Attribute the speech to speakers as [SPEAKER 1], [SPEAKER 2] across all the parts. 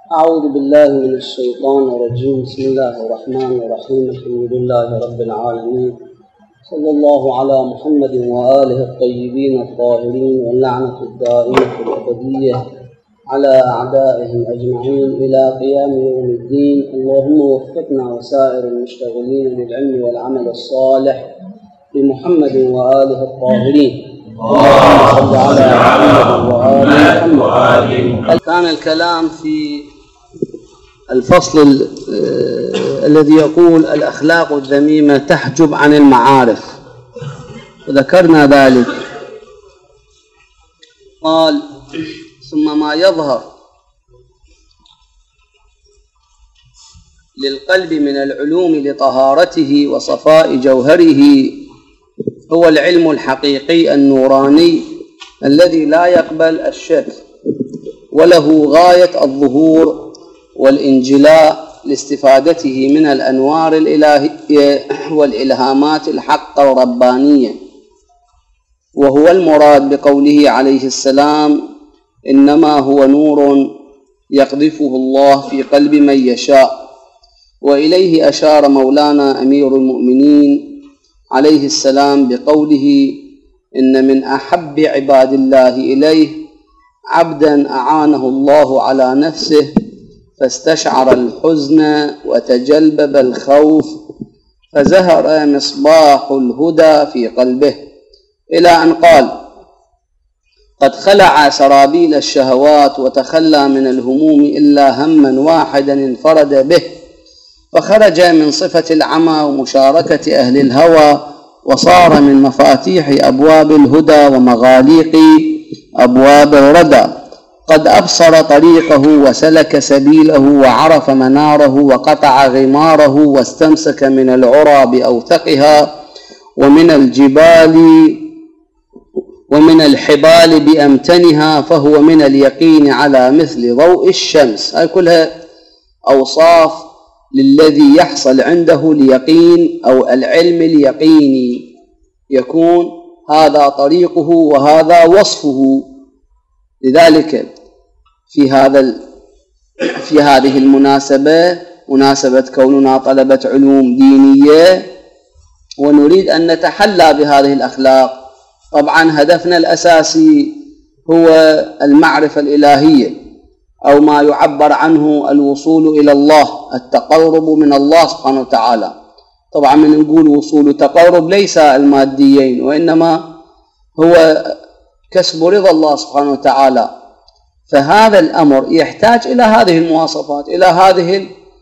[SPEAKER 1] أعوذ بالله من الشيطان الرجيم. بسم الله الرحمن الرحيم. الحمد لله رب العالمين، صلى الله على محمد وآله الطيبين الطاهرين، واللعنة الدائمة الأبدية على أعدائهم أجمعين إلى قيام يوم الدين. اللهم وفقنا وسائر المشتغلين للعلم والعمل الصالح بمحمد وآله الطاهرين. اللهم صل على محمد وآل محمد. كان الكلام في الفصل الذي يقول الأخلاق الذميمة تحجب عن المعارف، وذكرنا ذلك. قال: ثم ما يظهر للقلب من العلوم لطهارته وصفاء جوهره هو العلم الحقيقي النوراني الذي لا يقبل الشك، وله غاية الظهور والانجلاء لاستفادته من الأنوار الإلهية والإلهامات الحق الربانية، وهو المراد بقوله عليه السلام: إنما هو نور يقذفه الله في قلب من يشاء. وإليه أشار مولانا أمير المؤمنين عليه السلام بقوله: إن من أحب عباد الله إليه عبدا أعانه الله على نفسه فاستشعر الحزن وتجلبب الخوف فزهر مصباح الهدى في قلبه، إلى أن قال: قد خلع سرابيل الشهوات وتخلى من الهموم إلا هما واحدا انفرد به، فخرج من صفة العمى ومشاركة أهل الهوى، وصار من مفاتيح أبواب الهدى ومغاليق أبواب الردى. قد أبصر طريقه وسلك سبيله وعرف مناره وقطع غماره واستمسك من العرى بأوثقها ومن الجبال ومن الحبال بأمتنها، فهو من اليقين على مثل ضوء الشمس. هذه كلها أوصاف للذي يحصل عنده اليقين أو العلم اليقيني، يكون هذا طريقه وهذا وصفه. لذلك في هذه المناسبة، مناسبة كوننا طلبة علوم دينية ونريد أن نتحلى بهذه الأخلاق، طبعا هدفنا الأساسي هو المعرفة الإلهية، أو ما يعبر عنه الوصول إلى الله، التقرب من الله سبحانه وتعالى. طبعا من نقول وصول تقرب ليس الماديين، وإنما هو كسب رضا الله سبحانه وتعالى. فهذا الأمر يحتاج إلى هذه المواصفات، إلى هذه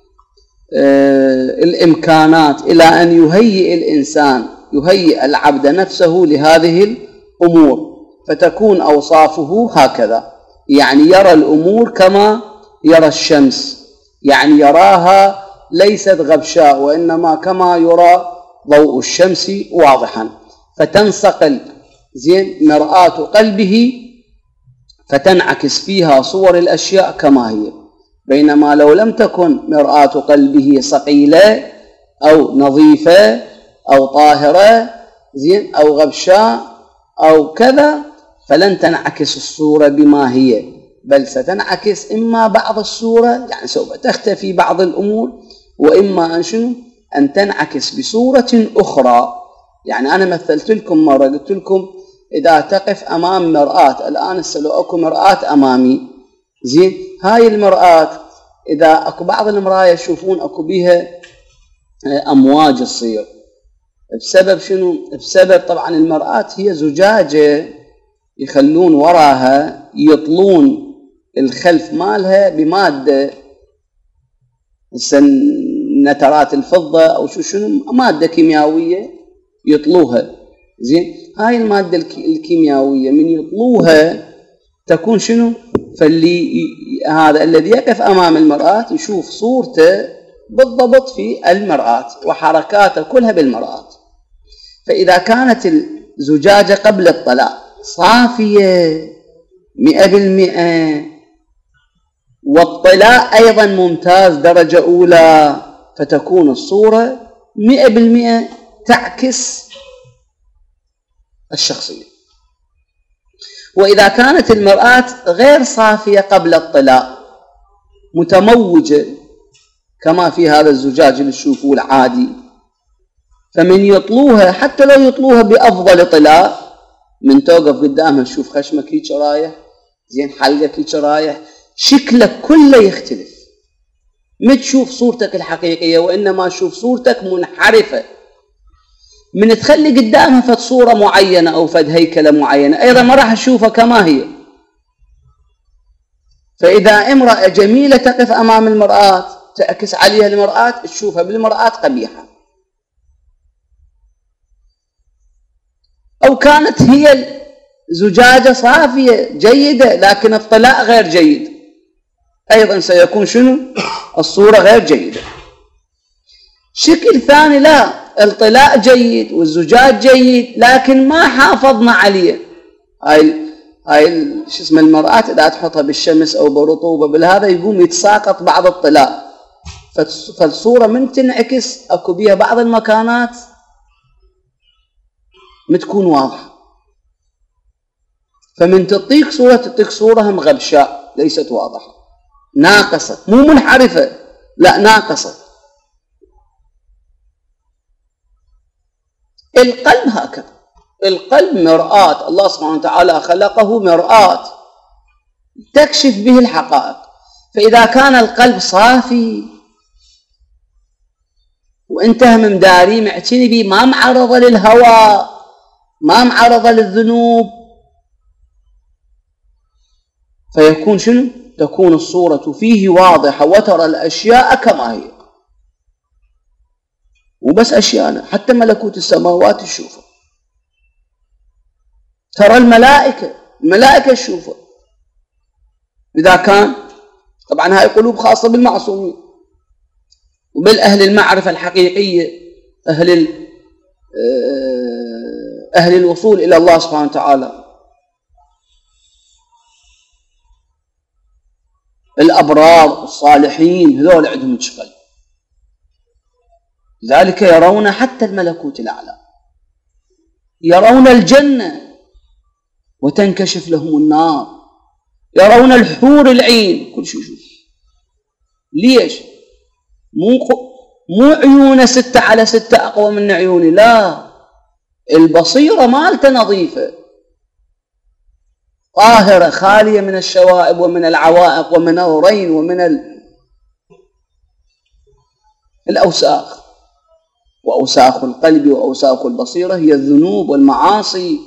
[SPEAKER 1] الإمكانات، إلى أن يهيئ الإنسان، يهيئ العبد نفسه لهذه الأمور، فتكون أوصافه هكذا. يعني يرى الأمور كما يرى الشمس، يعني يراها ليست غبشاء، وإنما كما يرى ضوء الشمس واضحا، فتنصقل مرآة قلبه فتنعكس فيها صور الأشياء كما هي. بينما لو لم تكن مرآة قلبه صقيلة أو نظيفة أو طاهرة أو غبشاء أو كذا، فلن تنعكس الصورة بما هي، بل ستنعكس إما بعض الصورة، يعني سوف تختفي بعض الأمور، وإما أن تنعكس بصورة أخرى. يعني أنا مثلت لكم مرة، قلت لكم إذا تقف أمام مرآة، الآن لو أكو مرآة أمامي، هاي المرآة إذا أكو بعض المرايا يشوفون أكو بيها أمواج تصير، بسبب شنو؟ بسبب طبعا المرآة هي زجاجة يخلون وراها، يطلون الخلف مالها بمادة نترات الفضة أو شنو، مادة كيميائية يطلوها. هاي المادة الكيميائية من يطلوها تكون شنو؟ فاللي هذا الذي يقف أمام المرآة يشوف صورته بالضبط في المرآة وحركاته كلها بالمرآة. فإذا كانت الزجاجة قبل الطلاء صافية 100%، والطلاء أيضا ممتاز درجة أولى، فتكون الصورة 100% تعكس الشخصية. وإذا كانت المرآة غير صافية قبل الطلاء، متموجة كما في هذا الزجاج اللي تشوفوه العادي، فمن يطلوها حتى لو يطلوها بأفضل طلاء، من توقف قدامها تشوف خشمك هيك رايح، زين حلقك هيك رايح، شكلك كله يختلف، ما تشوف صورتك الحقيقية وإنما تشوف صورتك منحرفة. من تخلي قدامها فد صورة معينة أو فد هيكلة معينة أيضا ما راح تشوفها كما هي. فإذا امرأة جميلة تقف أمام المرآة تعكس عليها المرآة تشوفها بالمرآة قبيحة، أو كانت هي زجاجة صافية جيدة لكن الطلاء غير جيد، أيضا سيكون شنو؟ الصورة غير جيدة. شكل ثاني لا، الطلاء جيد والزجاج جيد لكن ما حافظنا عليه، هاي شو اسمه المرآة إذا تحطها بالشمس أو برطوبة بالهذا يقوم يتساقط بعض الطلاء، فالصورة من تنعكس أكو بيها بعض المكانات متكون واضحة، فمن تعطيك صورة مغبشاء ليست واضحة، ناقصة، مو منحرفة، لا ناقصة. القلب هكذا، القلب مرآة، الله سبحانه وتعالى خلقه مرآة تكشف به الحقائق. فإذا كان القلب صافي وانتهى مداري معتني به، ما معرض للهوى، ما معرض للذنوب، فيكون شنو؟ تكون الصورة فيه واضحة وترى الأشياء كما هي، وبس أشياء، حتى ملكوت السماوات تشوفه، ترى الملائكة تشوفه. إذا كان طبعا هاي قلوب خاصة بالمعصومين وبالأهل المعرفة الحقيقية، أهل الوصول إلى الله سبحانه وتعالى، الأبرار الصالحين هذول عندهم قلب، لذلك يرون حتى الملكوت الأعلى، يرون الجنة وتنكشف لهم النار، يرون الحور العين، كل شيء شوف. ليش؟ مو عيونه 6/6 أقوى من عيوني، لا، البصيرة مالته نظيفة طاهرة خالية من الشوائب ومن العوائق ومن الرين ومن الأوساخ. وأوساخ القلب وأوساخ البصيرة هي الذنوب والمعاصي.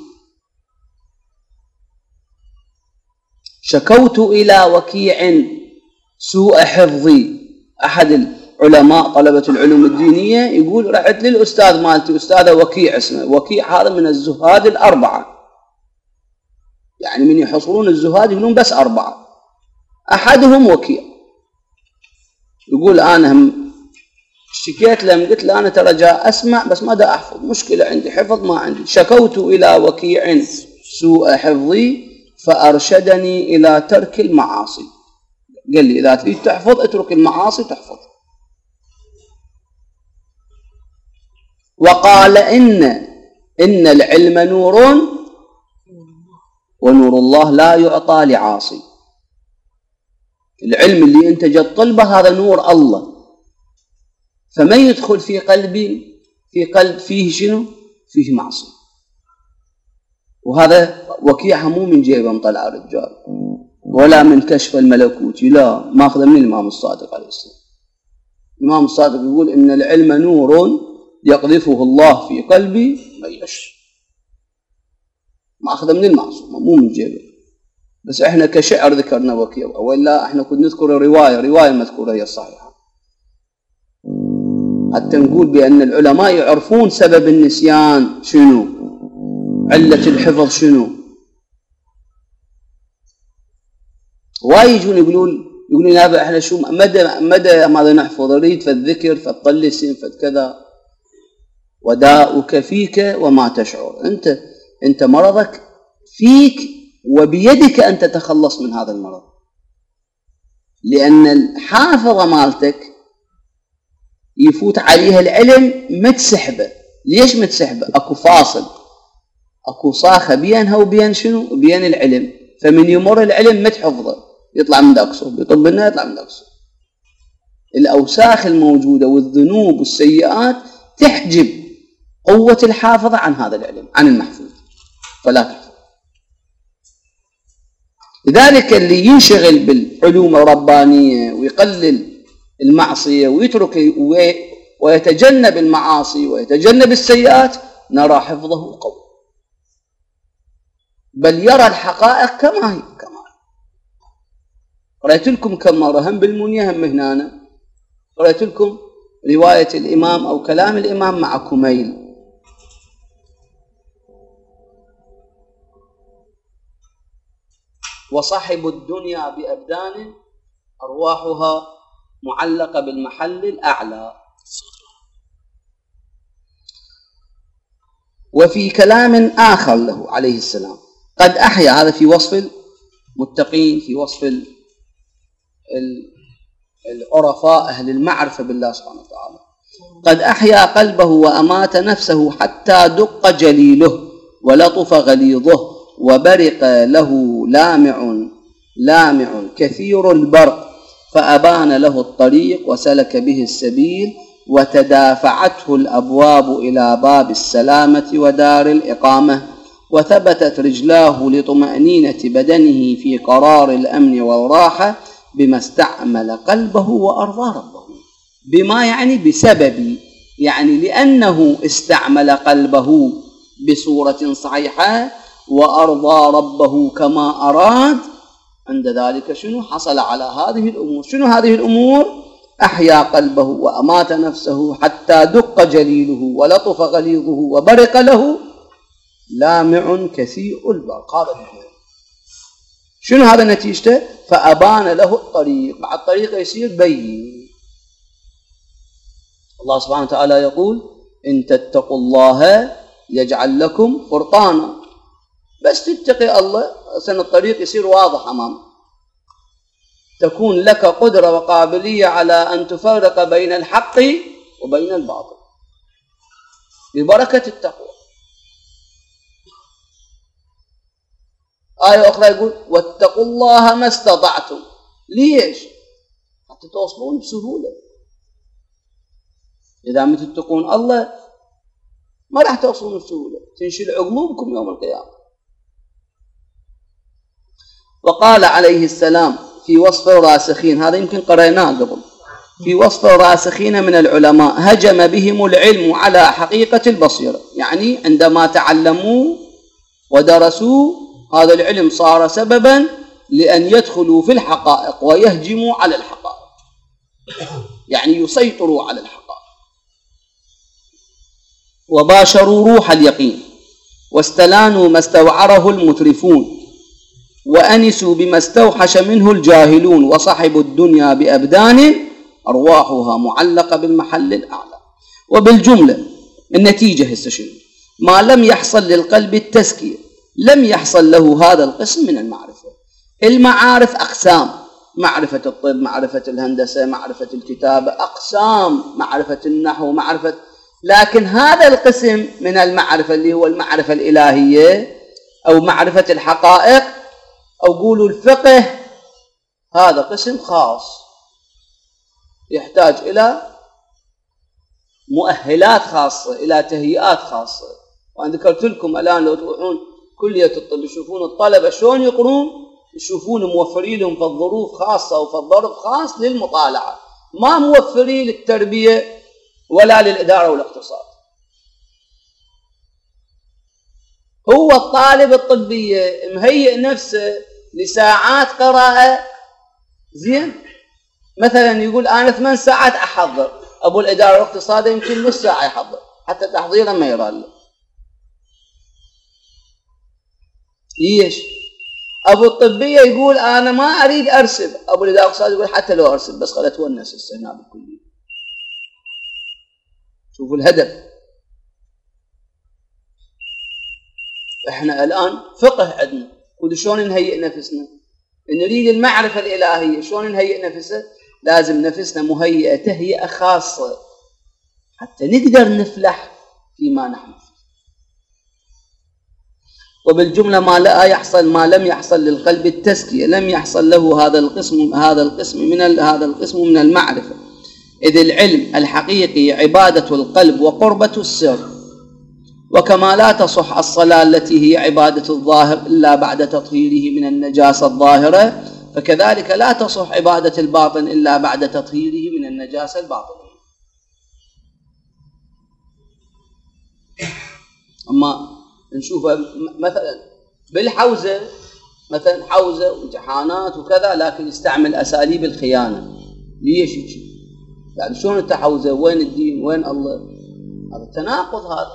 [SPEAKER 1] شكوت إلى وكيع سوء حفظي، أحد العلماء طلبة العلوم الدينية يقول رحت للأستاذ مالتي، أستاذ وكيع اسمه، وكيع هذا من الزهاد الأربعة، يعني من يحصرون الزهاد يقولون بس 4، أحدهم وكيع. يقول أنا هم اشتكيت لهم، قلت له أنا ترى جاء أسمع بس ما دا أحفظ، مشكلة عندي حفظ ما عندي. شكوت إلى وكيع سوء حفظي فأرشدني إلى ترك المعاصي، قال لي إذا تريد تحفظ اترك المعاصي تحفظ. وقال إن العلم نور ونور الله لا يعطى لعاصي. العلم اللي أنت جد طلبه هذا نور الله، فما يدخل في قلبي في قلب فيه شنو؟ فيه معصية. وهذا وكيع مو من جيبه مطلع الرجال ولا من كشف الملكوتي، لا، ماخذه من الإمام الصادق عليه السلام. الإمام الصادق يقول إن العلم نور يقذفه الله في قلبي من يشاء، ماخذه من المعصومة مو من جيبه. بس احنا كشعر ذكرنا وكيع، ولا احنا كنا نذكر رواية مذكورة هي الصحيحة، حتى نقول بأن العلماء يعرفون سبب النسيان شنو، علة الحفظ شنو. وايجون يقولون هذا احنا شو مدى ماذا نحفظ، نريد فالذكر فالطلسين فكذا. وداؤك فيك وما تشعر، انت مرضك فيك وبيدك ان تتخلص من هذا المرض، لان الحافظة مالتك يفوت عليها العلم متسحبة. ليش متسحبة؟ اكو فاصل، اكو صاخة بينها وبين شنو؟ بين العلم. فمن يمر العلم متحفظه، يطلع من داكسه، يطب لنا يطلع من داكسه. الأوساخ الموجودة والذنوب والسيئات تحجب قوة الحافظة عن هذا العلم، عن المحفوظ، فلا تحفظ. لذلك اللي ينشغل بالعلوم الربانية ويقلل المعصية ويترك ويتجنب المعاصي ويتجنب السيئات نرى حفظه قوي، بل يرى الحقائق كما هي. قرأت لكم كم مرة هم بالمنية هم هنا، قرأت لكم رواية الإمام أو كلام الإمام مع كميل: وصاحب الدنيا بأبدان أرواحها معلقة بالمحل الأعلى. وفي كلام آخر له عليه السلام: قد أحيا، هذا في وصف المتقين، في وصف العرفاء أهل المعرفة بالله سبحانه وتعالى: قد أحيا قلبه وأمات نفسه حتى دق جليله ولطف غليظه وبرق له لامع كثير البرق، فأبان له الطريق وسلك به السبيل، وتدافعته الأبواب إلى باب السلامة ودار الإقامة، وثبتت رجلاه لطمأنينة بدنه في قرار الأمن والراحة، بما استعمل قلبه وأرضى ربه. بما يعني بسبب، يعني لأنه استعمل قلبه بصورة صحيحة وأرضى ربه كما أراد، عند ذلك شنو حصل على هذه الأمور؟ شنو هذه الأمور؟ أحيا قلبه وأمات نفسه حتى دق جليله ولطف غليظه وبرق له لامع كثير البرق. هذا شنو هذا نتيجته؟ فأبان له الطريق، مع الطريق يصير بين. الله سبحانه وتعالى يقول: إن تتقوا الله يجعل لكم فرقانا. بس تتقي الله سن الطريق يصير واضح أمامك، تكون لك قدرة وقابلية على أن تفرق بين الحق وبين الباطل ببركة التقوى. آية أخرى يقول: واتقوا الله ما استطعتم. ليش؟ حتى توصلون بسهولة. إذا ما تتقون الله ما راح توصلون بسهولة، تنشل عقلوبكم يوم القيامة. وقال عليه السلام في وصف الراسخين، هذا يمكن قرأناه قبل، في وصف الراسخين من العلماء: هجم بهم العلم على حقيقة البصيرة. يعني عندما تعلموا ودرسوا هذا العلم صار سببا لأن يدخلوا في الحقائق ويهجموا على الحقائق، يعني يسيطروا على الحقائق. وباشروا روح اليقين واستلانوا ما استوعره المترفون، وأنسوا بما استوحش منه الجاهلون، وصحبوا الدنيا بأبدان أرواحها معلقة بالمحل الأعلى. وبالجملة النتيجة هسه ما لم يحصل للقلب التزكية لم يحصل له هذا القسم من المعرفة. المعارف أقسام: معرفة الطب، معرفة الهندسة، معرفة الكتابة، أقسام، معرفة النحو، لكن هذا القسم من المعرفة اللي هو المعرفة الإلهية أو معرفة الحقائق أو قولوا الفقه، هذا قسم خاص يحتاج إلى مؤهلات خاصة، إلى تهيئات خاصة. وأنا ذكرت لكم الآن لو تروحون كلية الطب يشوفون الطلبة شلون يقرون، يشوفون موفرين لهم في الظروف خاصة وفي الظرف خاص للمطالعة، ما موفرين للتربية ولا للإدارة والاقتصاد. هو الطالب الطبية مهيئ نفسه لساعات قراءة زين، مثلا يقول أنا 8 ساعات أحضر، أبو الإدارة والاقتصاد يمكن نص ساعة يحضر، حتى تحضيره ما يرى له. ليش؟ أبو الطبية يقول أنا ما أريد أرسب، أبو الإدارة والاقتصاد يقول حتى لو أرسب بس خلت ونس السنة بالكلية. شوفوا الهدف. احنا الآن فقه عندنا، وشلون نهيئ نفسنا؟ نريد المعرفة الإلهية، شلون نهيئ نفسنا؟ لازم نفسنا مهيئة تهيئة خاصة حتى نقدر نفلح فيما نحن فيه. وبالجملة ما لم يحصل للقلب التزكية لم يحصل له هذا القسم من المعرفة، إذ العلم الحقيقي عبادة القلب وقربة السر، وكما لا تصح الصلاة التي هي عبادة الظاهر إلا بعد تطهيره من النجاسة الظاهرة، فكذلك لا تصح عبادة الباطن إلا بعد تطهيره من النجاسة الباطنة. أما نشوف مثلا بالحوزة، مثلا حوزة وامتحانات وكذا، لكن يستعمل أساليب الخيانة. ليش يجي؟ يعني شلون انت حوزة؟ وين الدين؟ وين الله؟ هذا تناقض. هذا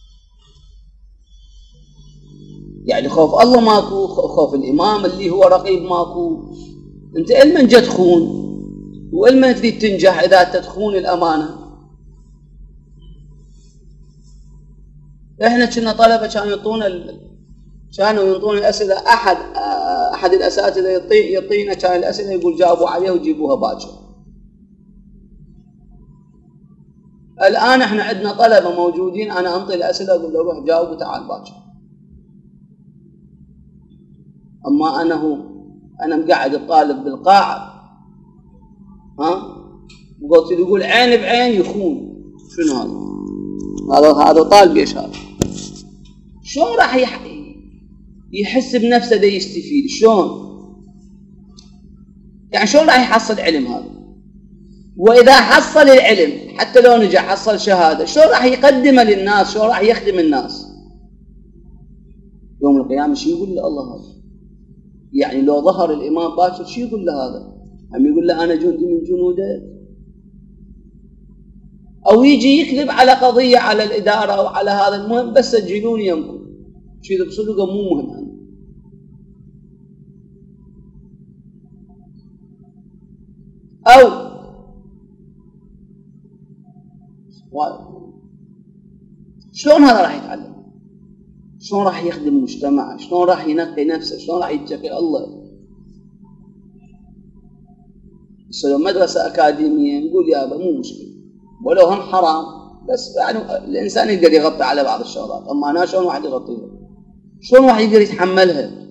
[SPEAKER 1] يعني خوف الله ماكو، خوف الإمام اللي هو رقيب ماكو. انت علما جا تخون، وعلما تريد تنجح إذا تخون الأمانة. احنا كنا طلبة كانوا ينطون الأسئلة، أحد الأساتذة يعطينا كان الأسئلة يقول جاوبوا عليها وجيبوها باكر. الآن احنا عندنا طلبة موجودين، أنا أنطي الأسئلة أقول له روح جاوب وتعال باكر. أما أنا مقعد الطالب بالقاعة، وقلت له يقول عين بعين يخون. شنو هذا طالب يشهر. شلون راح يحس بنفسه ده يستفيد؟ شلون يعني شلون راح يحصل علم هذا؟ وإذا حصل العلم حتى لو نجح حصل شهادة، شلون راح يقدمه للناس؟ شلون راح يخدم الناس يوم القيامة؟ شو يقول له الله هذا؟ يعني لو ظهر الإمام باكر شو يقول له هذا؟ هم يقول له أنا جندي من جنودك؟ أو يجي يكذب على قضية على الإدارة أو على هذا، المهم بس سجلوني يمكن شو إذا بصدقه مو مهم عنه. أو شلون هذا راح يتعلم؟ شلون راح يخدم مجتمعه؟ شلون راح ينقي نفسه؟ شلون راح يتقي الله؟ بس لو مدرسة أكاديمية نقول يابا مو مشكلة، ولو هم حرام، بس يعني الإنسان يقدر يغطي على بعض الشغلات. أما أنا شلون واحد يغطيها؟ شلون واحد يقدر يتحملها؟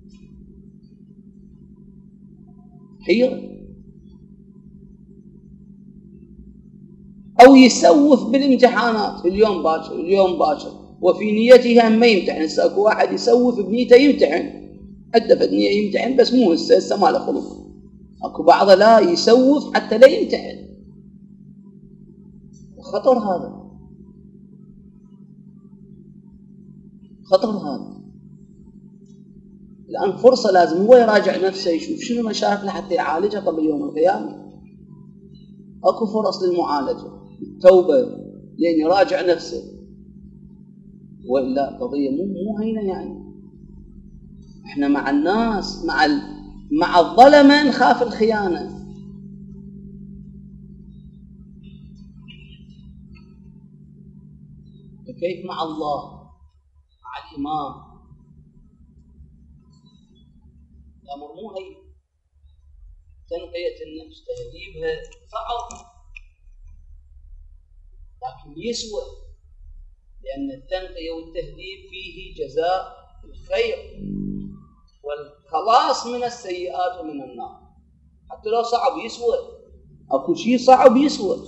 [SPEAKER 1] حيرة. أو يسوف بالامتحانات، اليوم باكر وفي نيته هم ما يمتحن. هسه اكو واحد يسوف بنيته يمتحن، عنده نية يمتحن بس مو هسه ما له خلق. اكو بعضه لا يسوف حتى لا يمتحن. خطر هذا، خطر هذا. الآن فرصة لازم هو يراجع نفسه، يشوف شنو مشاكله حتى يعالجها قبل يوم القيامة. اكو فرص للمعالجة، التوبة، لأن يراجع نفسه. وإلا قضية مو هينة. يعني احنا مع الناس، مع الظلمة نخاف الخيانة. فكيف مع الله، مع الإمام؟ الأمر مو هين. تنقية النفس تهذيبها صعب، لكن يسوى، لأن التنقية والتهذيب فيه جزاء الخير والخلاص من السيئات ومن النار. حتى لو صعب يسوى، أكو شيء صعب يسوى.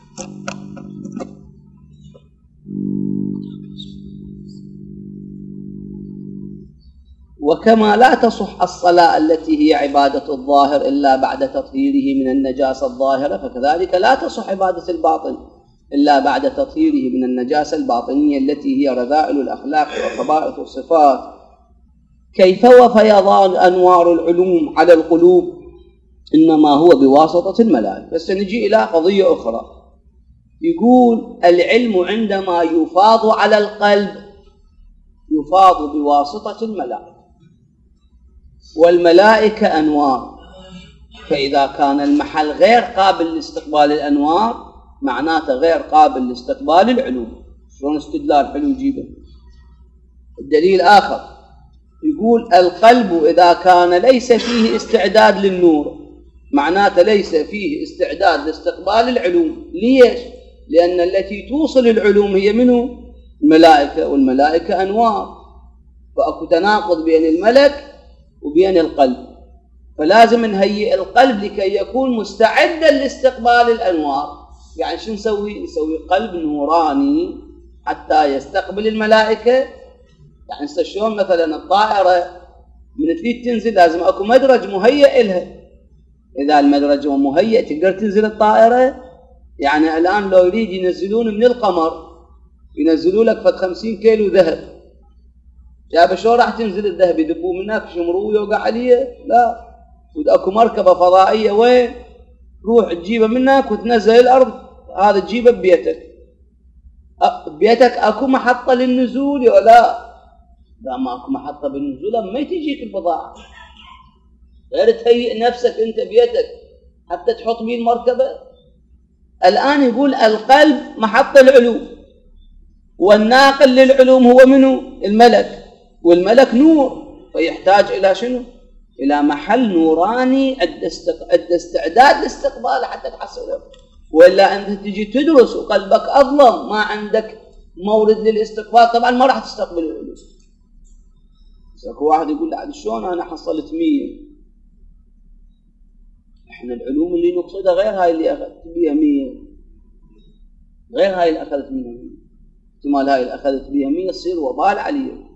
[SPEAKER 1] وكما لا تصح الصلاة التي هي عبادة الظاهر إلا بعد تطهيره من النجاسة الظاهرة، فكذلك لا تصح عبادة الباطن إلا بعد تطهيره من النجاسة الباطنية التي هي رذائل الأخلاق وخبائث الصفات. كيف وفيضان أنوار العلوم على القلوب إنما هو بواسطة الملائكة. بس نجي إلى قضية أخرى، يقول العلم عندما يفاض على القلب يفاض بواسطة الملائكة، والملائكة أنوار. فإذا كان المحل غير قابل لاستقبال الأنوار معناته غير قابل لاستقبال العلوم. شلون استدلال حلو يجيبه؟ الدليل آخر، يقول القلب إذا كان ليس فيه استعداد للنور معناته ليس فيه استعداد لاستقبال العلوم. ليش؟ لأن التي توصل العلوم هي منه؟ الملائكة، والملائكة أنوار. فأكو تناقض بين الملك وبين القلب. فلازم نهيئ القلب لكي يكون مستعدا لاستقبال الأنوار. يعني شو نسوي؟ نسوي قلب نوراني حتى يستقبل الملائكة. يعني شلون مثلا الطائرة من تريد تنزل لازم اكو مدرج مهيئ لها، اذا المدرج مهيئ تقدر تنزل الطائرة. يعني الان لو يريد ينزلون من القمر ينزلوا لك فد 50 كيلو ذهب، جاب شلون راح تنزل الذهب؟ يدبوه منك شمروه ويوقع عليه؟ لا، اكو مركبة فضائية وين روح تجيبه منك وتنزل الارض، هذا تجيبه ببيتك. ببيتك اكو محطة للنزول ولا لا؟ ما اكو محطة بالنزول، ما تجيك البضاعة غير تهيئ نفسك انت بيتك حتى تحط بيه المركبة. الان يقول القلب محطة العلوم، والناقل للعلوم هو منه؟ الملك، والملك نور، فيحتاج الى شنو؟ الى محل نوراني عند استعداد لاستقباله حتى تحصله. وإلا أنت تجي تدرس وقلبك أظلم، ما عندك مورد للاستقبال، طبعا ما راح تستقبل العلوم. اكو واحد يقول لي شلون أنا حصلت 100؟ إحنا العلوم اللي نقصدها غير هاي اللي أخذت بيها 100، غير هاي اللي أخذت منها 100. احتمال هاي اللي أخذت بيها 100 تصير وبال عليه.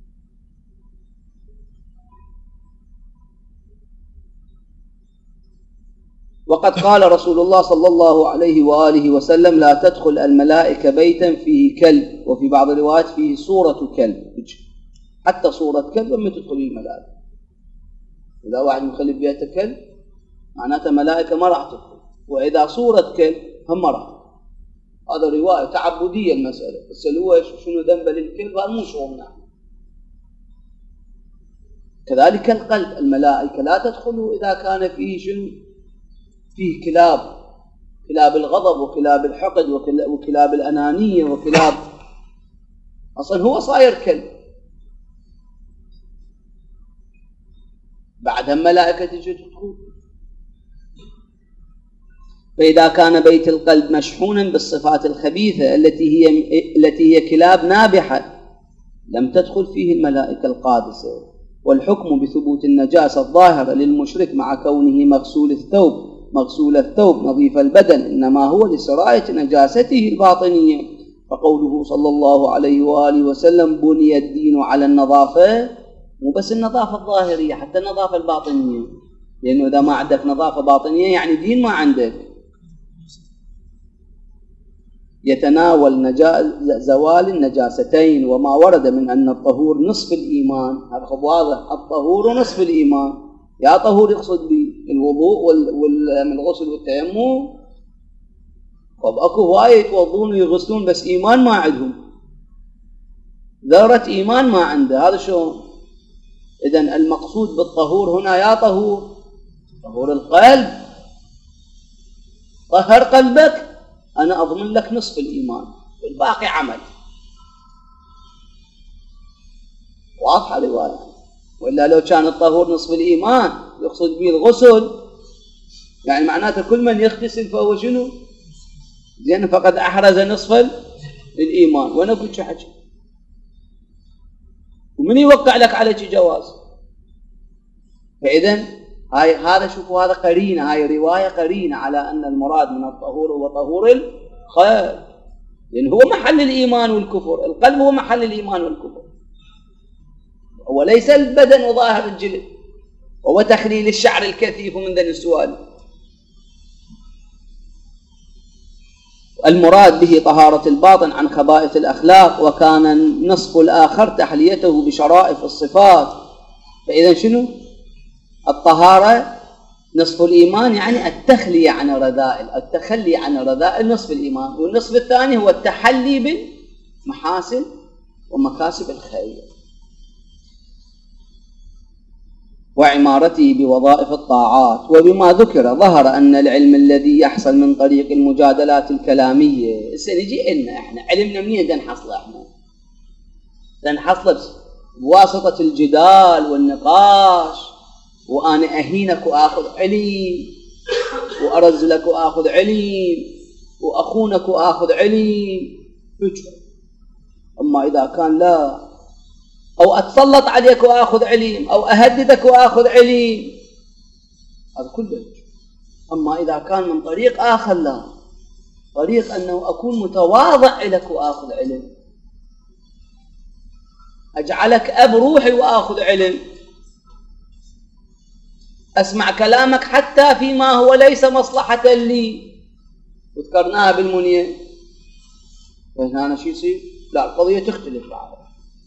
[SPEAKER 1] وقد قال رسول الله صلى الله عليه وآله وسلم: لا تدخل الملائكة بيتا فيه كلب، وفي بعض الروايات فيه صورة كلب، حتى صورة كلب ما تدخل الملائكة. إذا واحد مخلي بيته كلب معناته ملائكة ما راح تدخل، وإذا صورة كلب هم ما راح تدخل. هذا رواية تعبدية المسألة، بس هو شنو ذنب للكلب هذا مو شغلنا. كذلك القلب، الملائكة لا تدخله إذا كان فيه شنو؟ فيه كلاب الغضب وكلاب الحقد وكلاب الأنانية وكلاب، أصلا هو صاير كلب. بعدها الملائكة تجي تدخل. فإذا كان بيت القلب مشحونا بالصفات الخبيثة التي هي كلاب نابحة لم تدخل فيه الملائكة القادسة. والحكم بثبوت النجاسة الظاهرة للمشرك مع كونه مغسول الثوب نظيف البدن إنما هو لسراية نجاسته الباطنية. فقوله صلى الله عليه وآله وسلم: بني الدين على النظافة، مو بس النظافة الظاهرية، حتى النظافة الباطنية، لأنه إذا ما عندك نظافة باطنية يعني دين ما عندك. يتناول زوال النجاستين، وما ورد من أن الطهور نصف الإيمان، هذا واضح، الطهور نصف الإيمان. يا طهور يقصد به الوضوء والغسل والتيمم. طب اكو هوايه يتوضون ويغسلون بس ايمان ما عندهم، ذره ايمان ما عنده، هذا شلون؟ اذن المقصود بالطهور هنا يا طهور القلب، طهر قلبك انا اضمن لك نصف الايمان والباقي عمل. واضحه الروايه. وإلا لو كان الطهور نصف الإيمان يقصد به الغسل، يعني معناته كل من يغتسل فهو شنو؟ لأنه فقد أحرز نصف الإيمان. وأنا قلت شو حكي؟ ومن يوقع لك على شي جواز؟ فإذن هذا شوفوا، هذا قرينة، هاي رواية قرينة على أن المراد من الطهور هو طهور القلب، لأن هو محل الإيمان والكفر. القلب هو محل الإيمان والكفر، وليس البدن وظاهر الجلد، وهو تخليل الشعر الكثيف من ذن السؤال. المراد به طهارة الباطن عن خبائث الأخلاق، وكان النصف الآخر تحليته بشرائف الصفات. فإذا شنو؟ الطهارة نصف الإيمان، يعني التخلي عن الرذائل، التخلي عن الرذائل نصف الإيمان، والنصف الثاني هو التحلي بالمحاسن ومكاسب الخير وعمارته بوظائف الطاعات. وبما ذكر ظهر أن العلم الذي يحصل من طريق المجادلات الكلامية، سنجي إلنا إحنا علمنا منين دنحصله؟ إحنا دنحصله بواسطة الجدال والنقاش، وأنا أهينك وآخذ علم، وأرزلك وآخذ علم، وأخونك وآخذ علم. أما إذا كان لا، أو أتسلط عليك وآخذ علم، أو أهددك وآخذ علم، هذا كله. أما إذا كان من طريق آخر لا، طريق أنه أكون متواضع لك وآخذ علم، أجعلك أب روحي وآخذ علم، أسمع كلامك حتى فيما هو ليس مصلحة لي، وذكرناها بالمنية. فهنا شو يصير؟ لا، القضية تختلف بعد.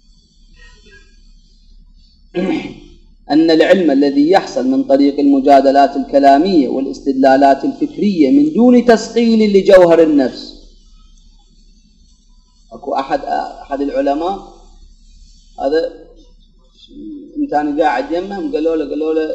[SPEAKER 1] أن العلم الذي يحصل من طريق المجادلات الكلامية والاستدلالات الفكرية من دون تسقيل لجوهر النفس. أكو أحد العلماء هذا انت قاعد يمهم، قالوا له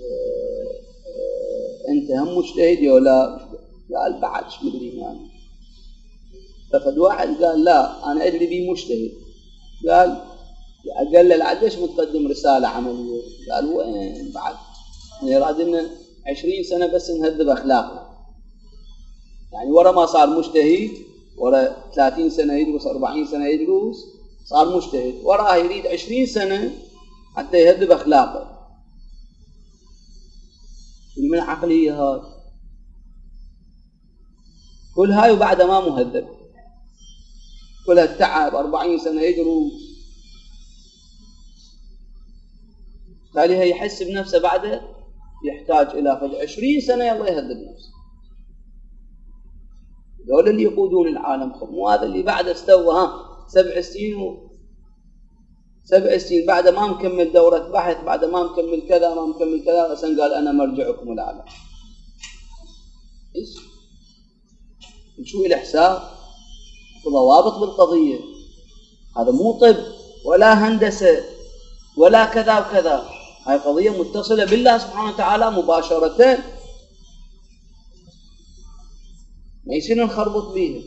[SPEAKER 1] أنت هم مجتهد ولا؟ قال بعد شو مدري يعني. ففد واحد قال لا أنا أدري بي مجتهد. قال أقل عدش متقدم رسالة عملية. قال وين بعد؟ يعني رادنا 20 سنة بس نهذب أخلاقنا. يعني ورا ما صار مجتهد، ورا 30 سنة يدرس، 40 سنة يدرس، صار مجتهد، وراه يريد 20 سنة حتى يهذب أخلاقه. من العقلية هاي؟ كل هاي وبعد ما مهذب، كل التعب 40 سنة يدرس، بالتالي يحس بنفسه بعده يحتاج إلى 20 سنة يلا يهذب نفسه. دول اللي يقودون العالم، مو هذا اللي بعده استوى 7 سنين بعد ما مكمل دورة بحث، بعد ما مكمل كذا ما مكمل كذا، أسان قال أنا مرجعكم العالم. إيش؟ نشوف الإحساس وضوابط بالقضية. هذا مو طب ولا هندسة ولا كذا وكذا، هاي قضية متصلة بالله سبحانه وتعالى مباشرة، ما يصير نخربط بيها.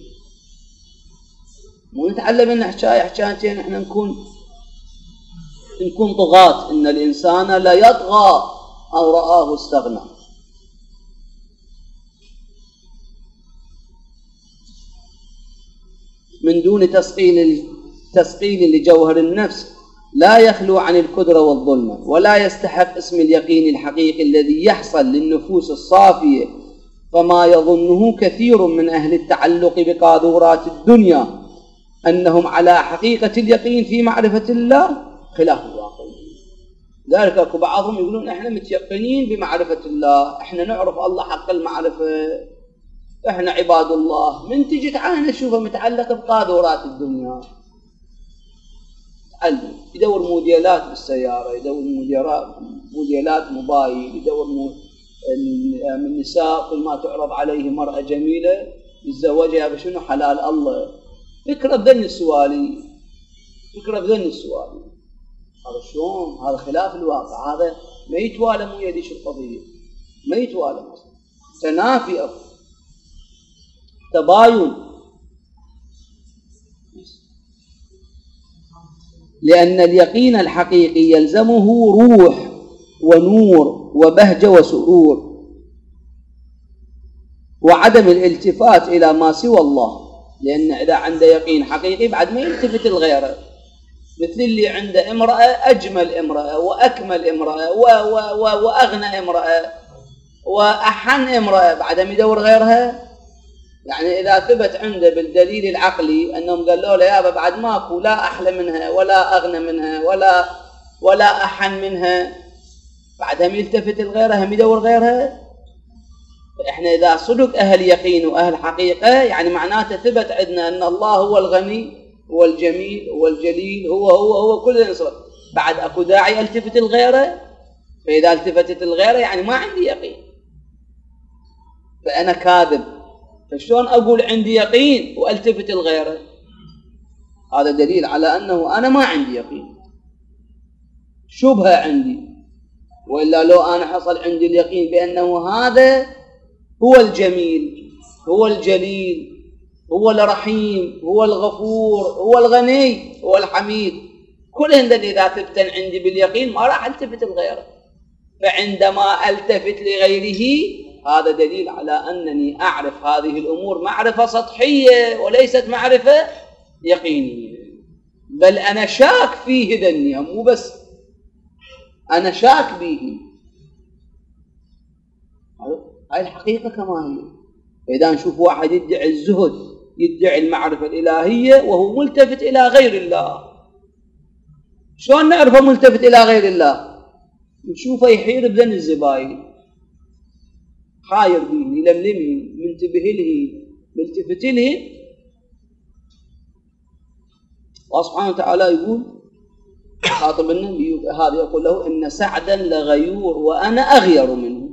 [SPEAKER 1] مو نتعلم ان حكايتين احنا نكون طغاة. ان الانسان لا يطغى ان رآه استغنى. من دون تسقيل لجوهر النفس لا يخلو عن الكدر والظلمة، ولا يستحق اسم اليقين الحقيقي الذي يحصل للنفوس الصافية، فما يظنه كثير من أهل التعلق بقاذورات الدنيا أنهم على حقيقة اليقين في معرفة الله خلاف الواقع. ذلك أكو بعضهم يقولون إحنا متيقنين بمعرفة الله، إحنا نعرف الله حق المعرفة، إحنا عباد الله. من تجي تعال نشوفه متعلق بقاذورات الدنيا، يدور موديلات بالسيارة، يدور موديلات موبايل، يدور من نساء كل ما تعرض عليه مرأة جميلة يتزوجها بشنو؟ حلال الله. فكرة بذن السوالي، هذا شلون؟ هذا خلاف الواقع، هذا ما يتوالى مو يديش القضية، ما يتوالى مثلا تنافي أو تباين. لأن اليقين الحقيقي يلزمه روح ونور وبهجة وسرور، وعدم الالتفات إلى ما سوى الله. لأن إذا عنده يقين حقيقي بعد ما يلتفت لغيره، مثل اللي عنده امرأة أجمل امرأة وأكمل امرأة وأغنى امرأة وأحن امرأة، بعد ما يدور غيرها. يعني إذا ثبت عنده بالدليل العقلي أنهم قالوا له يابا بعد ماكو لا أحلى منها ولا أغنى منها ولا أحن منها، بعدها يلتفت لغيرها، هم يدور غيرها. فإحنا إذا صدق أهل يقين وأهل حقيقة، يعني معناته ثبت عندنا أن الله هو الغني هو الجميل هو الجليل هو كل الإنسان، بعد أكو داعي التفت لغيره. فإذا التفتت لغيره يعني ما عندي يقين، فأنا كاذب. فشلون أقول عندي يقين والتفت لغيره؟ هذا دليل على أنه أنا ما عندي يقين، شبهة عندي. وإلا لو أنا حصل عندي اليقين بأنه هذا هو الجميل هو الجليل هو الرحيم هو الغفور هو الغني هو الحميد، كلهن إذا ثبتن عندي باليقين ما راح التفت لغيره. فعندما التفت لغيره هذا دليل على أنني أعرف هذه الأمور معرفة سطحية وليست معرفة يقينية، بل أنا شاك فيه ذنيا، مو بس أنا شاك به. هاي الحقيقة كما هي. فإذا نشوف واحد يدعي الزهد، يدعي المعرفة الإلهية وهو ملتفت إلى غير الله، شلون نعرفه ملتفت إلى غير الله؟ نشوفه يحير بذن الزباين، حاير به، يلملمه، منتبه له، ملتفت له. الله سبحانه وتعالى يقول خاطب النبي هذا، يقول له إن سعدا لغيور وأنا أغير منه.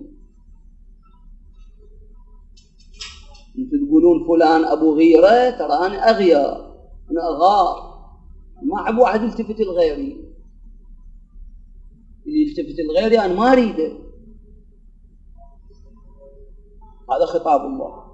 [SPEAKER 1] انتم تقولون فلان أبو غيرة، ترى أنا أغير، أنا أغار، ما أحب واحد يلتفت لغيري، اللي يلتفت لغيري أنا ما أريده. هذا خطاب الله.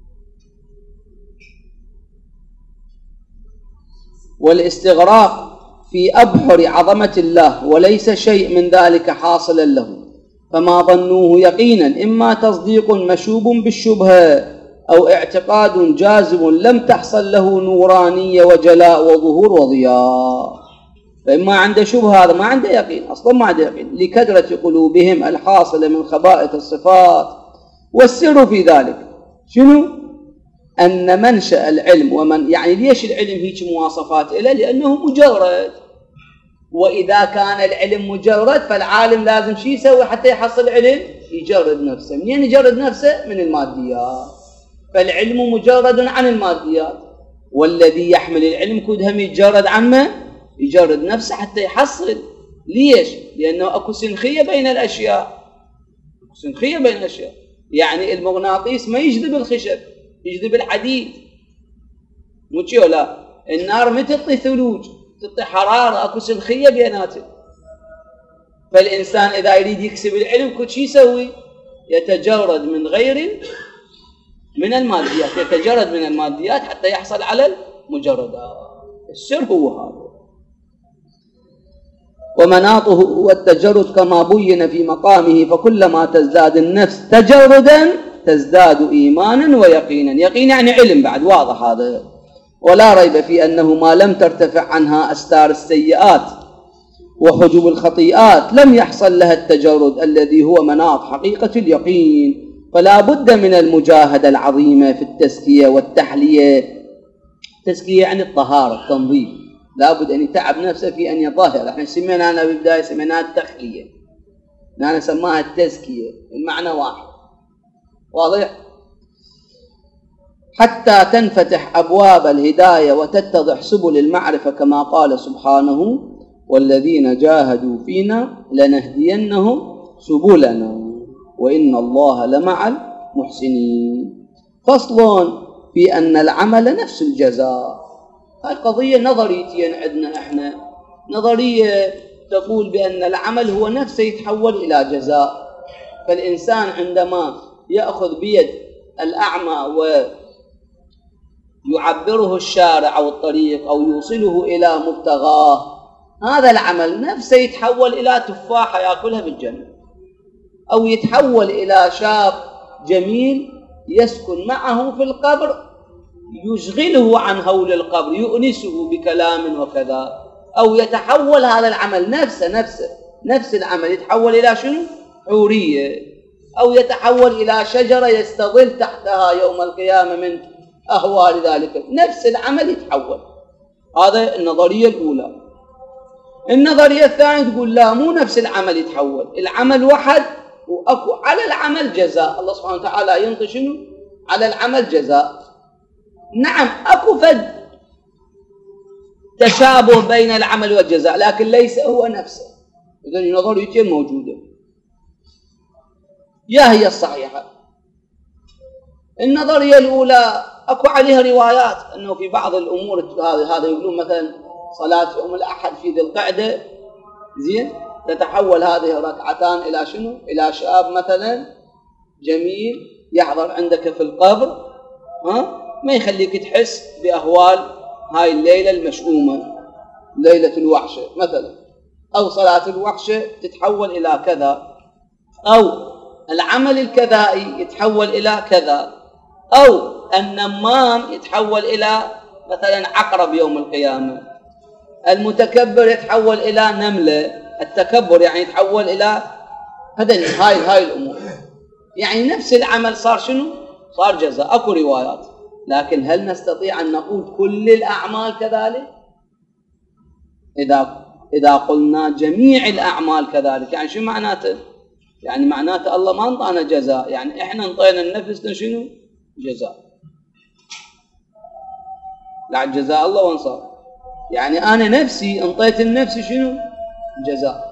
[SPEAKER 1] والاستغراق في أبحر عظمة الله وليس شيء من ذلك حاصلا له، فما ظنوه يقينا إما تصديق مشوب بالشبهة أو اعتقاد جازم لم تحصل له نورانية وجلاء وظهور وضياء. فإما عنده شبهة، هذا ما عنده يقين، أصلا ما عنده يقين، لكثرة قلوبهم الحاصلة من خبائث الصفات. والسر في ذلك شنو؟ أن منشأ العلم ومن يعني ليش العلم هيك مواصفات إله؟ لأنه مجرد، وإذا كان العلم مجرد فالعالم لازم شي يسوي حتى يحصل علم؟ يجرد نفسه. منين يجرد نفسه؟ من الماديات. فالعلم مجرد عن الماديات، والذي يحمل العلم كدهم يتجرد عنه، يجرد نفسه حتى يحصل. ليش؟ لأنه أكو سنخية بين الأشياء، سنخية بين الأشياء. يعني المغناطيس ما يجذب الخشب، يجذب الحديد، مو شيء. لا، النار ما تعطي ثلوج، تعطي حرارة، أكو سنخية بيناتهم. فالإنسان إذا يريد يكسب العلم كل شيء يسوي؟ يتجرد من غير من الماديات، يتجرد من الماديات حتى يحصل على المجردات. السر هو هذا. ومناطه هو التجرد كما بين في مقامه، فكلما تزداد النفس تجردا تزداد إيمانا ويقينا. يقين يعني علم بعد، واضح هذا. ولا ريب في أنه ما لم ترتفع عنها أستار السيئات وحجب الخطيئات لم يحصل لها التجرد الذي هو مناط حقيقة اليقين. فلا بد من المجاهدة العظيمة في التزكية والتحلية. التزكية يعني الطهارة، التنظيف. لا بد أن يتعب نفسه في أن يطهر. احنا سميناها بالبداية سميناها التخلية، أنا سماها التزكية، المعنى واحد، واضح؟ حتى تنفتح أبواب الهداية وتتضح سبل المعرفة، كما قال سبحانه والذين جاهدوا فينا لنهدينهم سبلنا وإن الله لمع المحسنين. فصل في أن العمل نفس الجزاء. هاي قضية نظريتين عندنا احنا. نظرية تقول بأن العمل هو نفسه يتحول إلى جزاء. فالإنسان عندما يأخذ بيد الأعمى ويعبره الشارع أو الطريق أو يوصله إلى مبتغاه، هذا العمل نفسه يتحول إلى تفاحة يأكلها بالجنة، أو يتحول إلى شاب جميل يسكن معه في القبر يشغله عن هول القبر، يؤنسه بكلام وكذا. أو يتحول هذا العمل نفس العمل يتحول إلى شنو؟ حورية. أو يتحول إلى شجرة يستظل تحتها يوم القيامة من أهوال ذلك. نفس العمل يتحول. هذا النظرية الأولى. النظرية الثانية تقول لا، مو نفس العمل يتحول، العمل واحد وأكو على العمل جزاء. الله سبحانه وتعالى ينطي شنو؟ على العمل جزاء. نعم أكو فد تشابه بين العمل والجزاء، لكن ليس هو نفسه. إذن نظريتين موجودة. يا هي الصحيحة. النظرية الأولى أكو عليها روايات أنه في بعض الأمور هذا يقولون مثلا صلاة يوم الأحد في ذي القعدة، زين، تتحول هذه الركعتان إلى شنو؟ إلى شاب مثلا جميل يحضر عندك في القبر، ما يخليك تحس بأهوال هاي الليلة المشؤومة، ليلة الوحشة مثلا. أو صلاة الوحشة تتحول إلى كذا، أو العمل الكذائي يتحول إلى كذا، أو النمام يتحول إلى مثلا عقرب يوم القيامة، المتكبر يتحول إلى نملة، التكبر يعني يتحول إلى هاي الأمور. يعني نفس العمل صار شنو؟ صار جزاء. اكو روايات، لكن هل نستطيع ان نقول كل الاعمال كذلك؟ اذا قلنا جميع الاعمال كذلك، يعني شو معناته؟ يعني معناته الله ما انطانا جزاء، يعني احنا انطينا النفس شنو؟ جزاء. لا، جزاء الله وين صار؟ يعني انا نفسي انطيت النفس شنو؟ جزاء.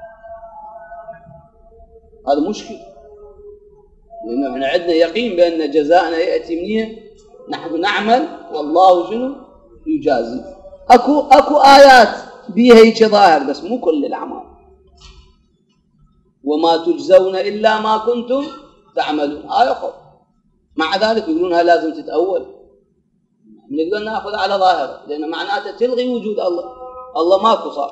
[SPEAKER 1] هذا مشكل، لانه احنا عندنا يقين بان جزاءنا ياتي منين؟ نحن نعمل والله شنو؟ يجازي. اكو ايات بيها هيك ظاهر، بس مو كل الاعمال. وما تجزون الا ما كنتم تعملون، آية أخرى. مع ذلك يقولونها لازم تتأول. نقدر ناخذ على ظاهره، لان معناته تلغي وجود الله. الله ماكو صار،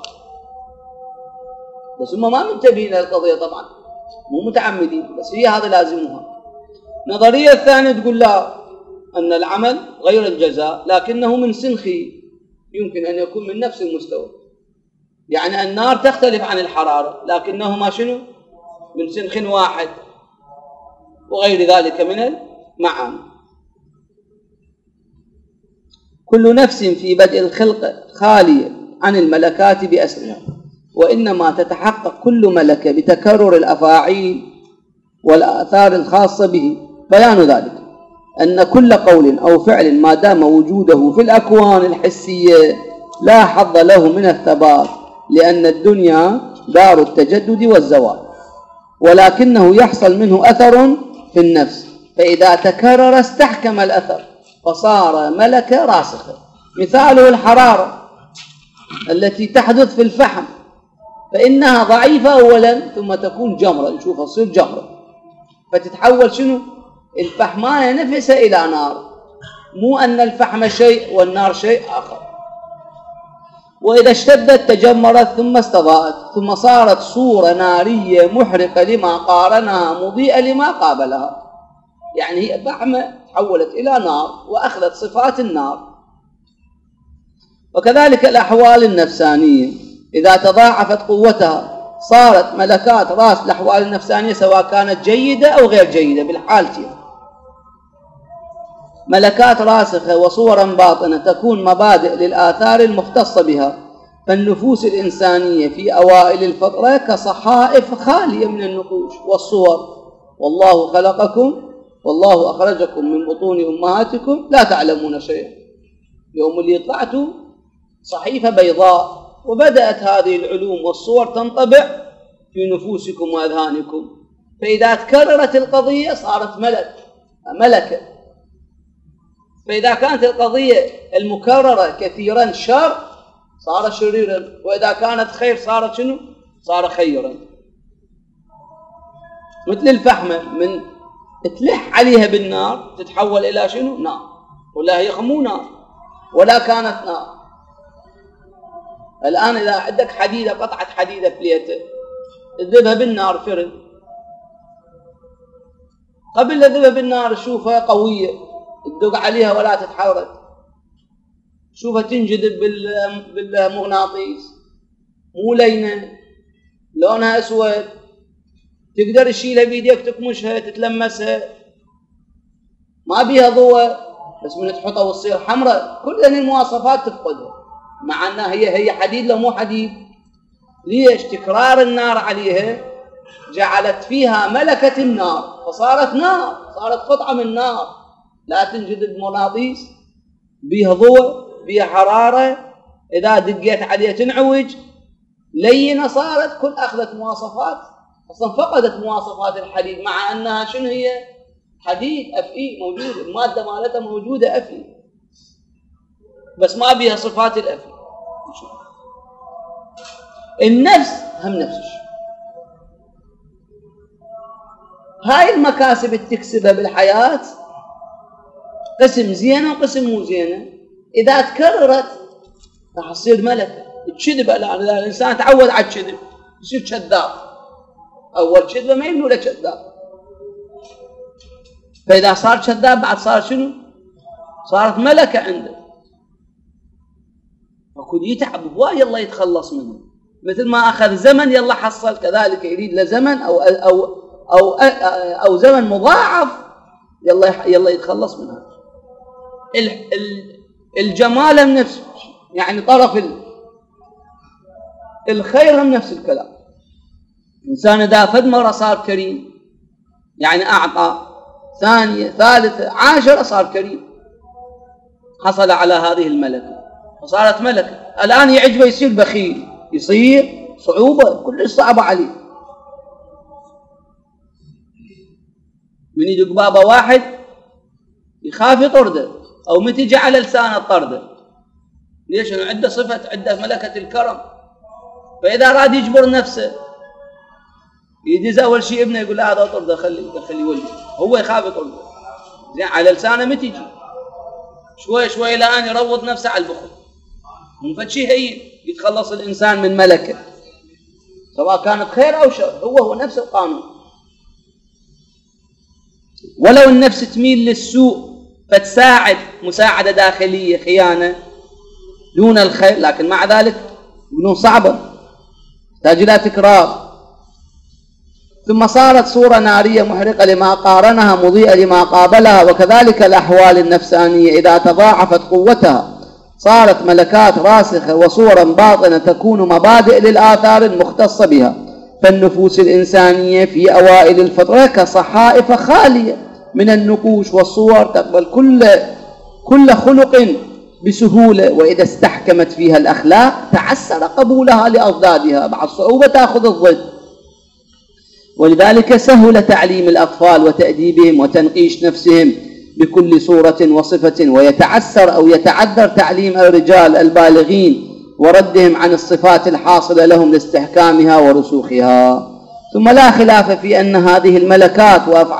[SPEAKER 1] بس هم ما منتبهين للقضيه طبعا، مو متعمدين، بس هي هذا لازمها. النظريه الثانيه تقول لا، ان العمل غير الجزاء لكنه من سنخي، يمكن ان يكون من نفس المستوى. يعني النار تختلف عن الحراره، لكنهما شنو؟ من سنخ واحد، وغير ذلك من المعاني. كل نفس في بدء الخلق خالية عن الملكات بأسرها، وإنما تتحقق كل ملكة بتكرر الأفاعيل والآثار الخاصة به. بيان ذلك أن كل قول أو فعل ما دام وجوده في الأكوان الحسية لا حظ له من الثبات، لأن الدنيا دار التجدد والزوال، ولكنه يحصل منه أثر في النفس، فإذا تكرر استحكم الأثر فصار ملكة راسخة. مثاله الحرارة التي تحدث في الفحم، فإنها ضعيفة أولا ثم تكون جمرة، نشوفها تصير جمرة فتتحول شنو؟ الفحماية نفسها إلى نار، مو أن الفحم شيء والنار شيء آخر. وإذا اشتدت تجمرت ثم استضاءت، ثم صارت صورة نارية محرقة لما قارنها، مضيئة لما قابلها. يعني هي فحمة تحولت إلى نار وأخذت صفات النار. وكذلك الأحوال النفسانية إذا تضاعفت قوتها صارت ملكات رأس الأحوال النفسانية، سواء كانت جيدة أو غير جيدة بالحالتين. ملكات راسخة وصورا باطنة تكون مبادئ للآثار المختصة بها. فالنفوس الإنسانية في أوائل الفترة كصحائف خالية من النقوش والصور. والله خلقكم والله أخرجكم من بطون أمهاتكم لا تعلمون شيئا. يوم اللي طلعتوا صحيفة بيضاء، وبدأت هذه العلوم والصور تنطبع في نفوسكم وأذهانكم، فإذا تكررت القضية صارت ملكة. فإذا كانت القضية المكررة كثيرا شر صار شريرا، وإذا كانت خير صارت شنو؟ صار خيرا. مثل الفحمة من تلح عليها بالنار تتحول إلى شنو؟ نار. ولا هي مو نار ولا كانت نار. الآن إذا عندك حديدة، قطعة حديدة بليته، تذبها بالنار فرن، قبل لا تذبها بالنار شوفها قوية، تدق عليها ولا تتحرك، شوفها تنجذب بالمغناطيس، مو لينة، لونها أسود، تقدر تشيلها بيديك، تكمشها، تتلمسها، ما بيها ضوء، بس من تحطها وتصير حمراء. كل هذه المواصفات تفقدها، مع أنها هي حديد لو مو حديد. ليش؟ تكرار النار عليها جعلت فيها ملكة النار، فصارت نار، صارت قطعة من نار، لا تنجذب مغناطيس، بيها ضوء، بيها حرارة، إذا دقيت عليها تنعوج، لينة صارت. كل أخذت مواصفات، أصلا فقدت مواصفات الحديد، مع أنها شنو هي؟ حديد أفئي موجودة، المادة مالتها موجودة أفئي، بس ما بيها صفات الأفئي. النفس هم نفس الشيء. هاي المكاسب اللي تكسبها بالحياة قسم زينة وقسم مو زينة، إذا تكررت راح تصير ملكة. الكذب الآن، إذا الإنسان تعود على الكذب يصير كذاب، أول كذبة ما يبنوا له كذاب، فإذا صار كذاب بعد صار شنو؟ صارت ملكة عنده، وكل يتعب بواي الله يتخلص منه. مثل ما أخذ زمن يلا حصل، كذلك يريد له زمن أو زمن مضاعف يلا يتخلص منها. الجمال من نفسه، يعني طرف الخير من نفس الكلام. إنسان إذا فد مرة صار كريم، يعني أعطى، ثانية ثالثة 10 صار كريم، حصل على هذه الملكة وصارت ملكة. الآن يعجبه يصير بخيل، يصير صعوبة، كلش صعبة عليه. من يدق بابا واحد يخاف يطرده، أو متى يجي على لسانه طرده. ليش؟ إنه عنده صفة، عنده ملكة الكرم. فإذا أراد يجبر نفسه يدز أول شيء ابنه يقول لا هذا طرده، خلي ولي، هو يخاف يطرده. زين على لسانه متى يجي شوي شوي لأن يروض نفسه على البخل. مو فد شيء هين يتخلص الإنسان من ملكه، سواء كانت خير أو شر، هو نفس القانون. ولو النفس تميل للسوء فتساعد مساعدة داخلية، خيانة دون الخير، لكن مع ذلك يقولون صعبة، تحتاج إلى تكرار. ثم صارت صورة نارية محرقة لما قارنها، مضيئة لما قابلها. وكذلك الأحوال النفسانية إذا تضاعفت قوتها صارت ملكات راسخة وصورا باطنة تكون مبادئ للآثار المختصة بها. فالنفوس الإنسانية في أوائل الفترة كصحائف خالية من النقوش والصور، تقبل كل خلق بسهولة، وإذا استحكمت فيها الأخلاق تعسر قبولها لأضدادها، بعد صعوبة تأخذ الضد. ولذلك سهل تعليم الأطفال وتأديبهم وتنقيش نفسهم بكل صورة وصفة، ويتعسر أو يتعذر تعليم الرجال البالغين وردهم عن الصفات الحاصلة لهم لاستحكامها ورسوخها. ثم لا خلاف في أن هذه الملكات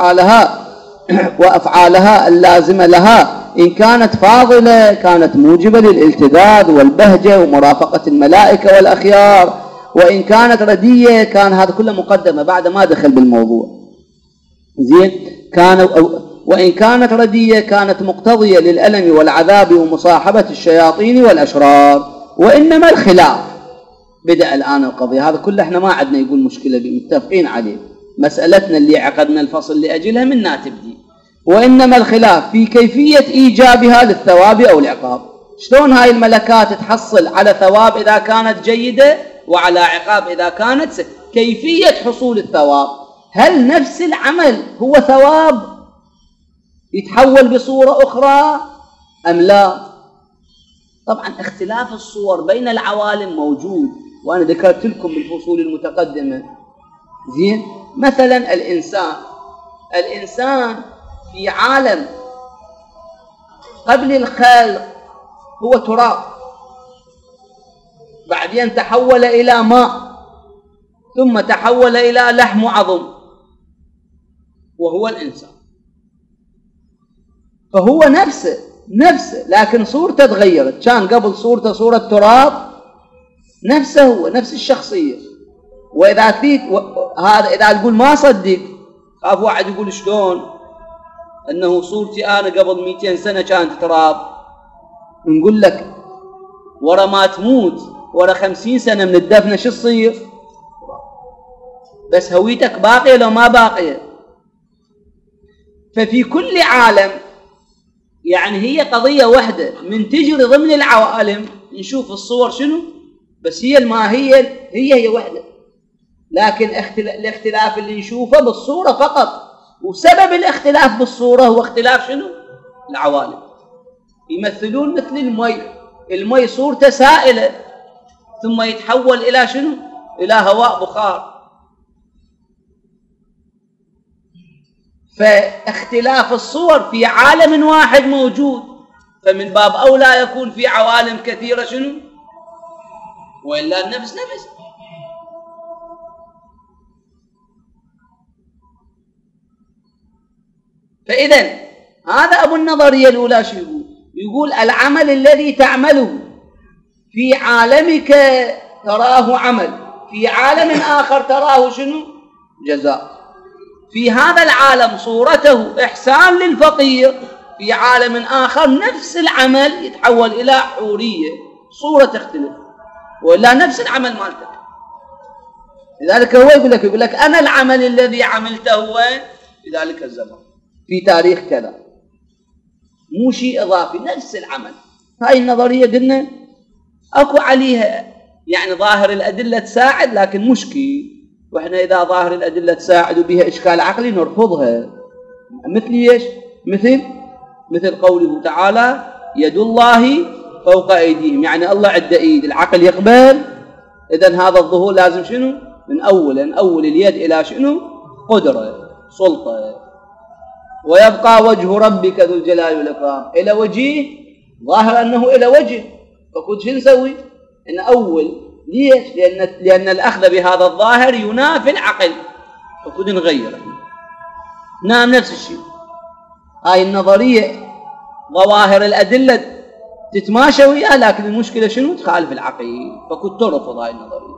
[SPEAKER 1] وأفعالها اللازمة لها إن كانت فاضلة كانت موجبة للالتذاذ والبهجة ومرافقة الملائكة والأخيار، وإن كانت ردية كان هذا كله مقدمة بعد ما دخل بالموضوع. زين، وإن كانت ردية كانت مقتضية للألم والعذاب ومصاحبة الشياطين والأشرار. وإنما الخلاف، بدأ الآن القضية، هذا كله احنا ما عندنا يقول مشكلة متفقين عليه، مسألتنا اللي عقدنا الفصل لأجلها منها تبدي. وإنما الخلاف في كيفية إيجابها للثواب أو العقاب. شلون هاي الملكات تحصل على ثواب إذا كانت جيدة وعلى عقاب إذا كانت كيفية حصول الثواب؟ هل نفس العمل هو ثواب يتحول بصورة أخرى أم لا؟ طبعا اختلاف الصور بين العوالم موجود، وأنا ذكرت لكم بالفصول المتقدمة. زين، مثلا الإنسان في عالم قبل الخلق هو تراب، بعدين تحول إلى ماء، ثم تحول إلى لحم وعظم، وهو الإنسان. فهو نفسه لكن صورته تغيرت. كان قبل صورته صورة تراب، نفسه هو نفس الشخصية. وإذا فيك هذا إذا تقول ما صدق، خاف واحد يقول شلون أنه صورتي أنا قبل 200 سنة كانت تراب. نقول لك ورا ما تموت، ورا 50 سنة من الدفنة شو تصير؟ بس هويتك باقية لو ما باقية. ففي كل عالم يعني هي قضية واحدة من تجري ضمن العوالم، نشوف الصور شنو، بس هي الماهية هي واحدة، لكن الاختلاف اللي نشوفه بالصورة فقط. وسبب الاختلاف بالصورة هو اختلاف شنو؟ العوالم. يمثلون مثل المي صورته سائلة ثم يتحول إلى شنو؟ إلى هواء بخار. فاختلاف الصور في عالم واحد موجود، فمن باب أولى يكون في عوالم كثيرة شنو؟ وإلا النفس. فإذا هذا أبو النظرية الأولى شو يقول العمل الذي تعمله في عالمك تراه عمل، في عالم آخر تراه شنو؟ جزاء. في هذا العالم صورته إحسان للفقير، في عالم آخر نفس العمل يتحول إلى حورية، صورة تختلف، ولا نفس العمل مالتك. لذلك هو يقول لك أنا العمل الذي عملته وين في ذلك الزمان في تاريخ كذا، مو شيء إضافي، نفس العمل. هاي النظرية قلنا أكو عليها يعني ظاهر الأدلة تساعد لكن مشكل، وإحنا إذا ظاهر الأدلة تساعد وبها إشكال عقلي نرفضها. مثل إيش؟ مثل قوله تعالى يد الله فوق أيديهم، يعني الله عنده إيد، العقل يقبل. إذن هذا الظهور لازم شنو؟ من أول اليد إلى شنو؟ قدرة، سلطة. ويبقى وجه ربك ذو الجلال والإكرام، إلى وجهه، ظاهر أنه إلى وجه، فكنت شو نسوي؟ إن أول ليش؟ لأن الأخذ بهذا الظاهر ينافي العقل، فكنت نغيره. نعم نفس الشيء. هاي النظرية ظواهر الأدلة تتماشى وياها، لكن المشكلة شنو؟ تخالف العقل، فكنت ترفض هاي النظرية.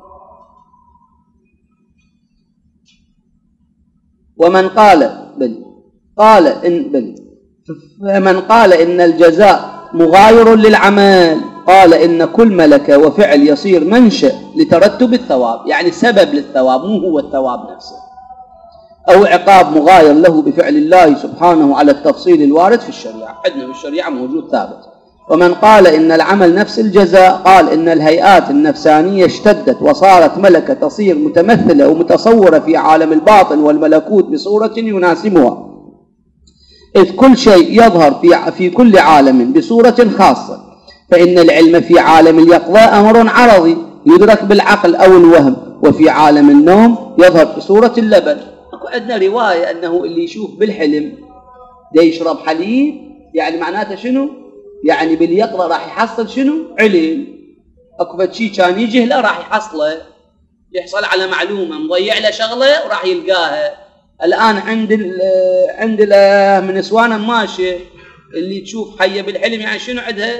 [SPEAKER 1] ومن فمن قال إن الجزاء مغاير للعمل قال إن كل ملكة وفعل يصير منشأ لترتب الثواب، يعني سبب للثواب مو هو الثواب نفسه، أو عقاب مغاير له بفعل الله سبحانه على التفصيل الوارد في الشريعة. عندنا في الشريعة موجود ثابت. ومن قال إن العمل نفس الجزاء قال إن الهيئات النفسانية اشتدت وصارت ملكة تصير متمثلة ومتصورة في عالم الباطن والملكوت بصورة يناسبها، إذ كل شيء يظهر في كل عالم بصورة خاصة، فإن العلم في عالم اليقظة أمر عرضي يدرك بالعقل أو الوهم، وفي عالم النوم يظهر بصورة اللبن. عندنا رواية أنه اللي يشوف بالحلم ده يشرب حليب، يعني معناته شنو؟ يعني باليقظة راح يحصل شنو؟ علم. أكو شيء كان يجهله راح يحصله، يحصل على معلومة، مضيع له شغلة وراح يلقاها. الآن عند من نسوانا ماشي اللي تشوف حية بالحلم، يعني شنو عندها؟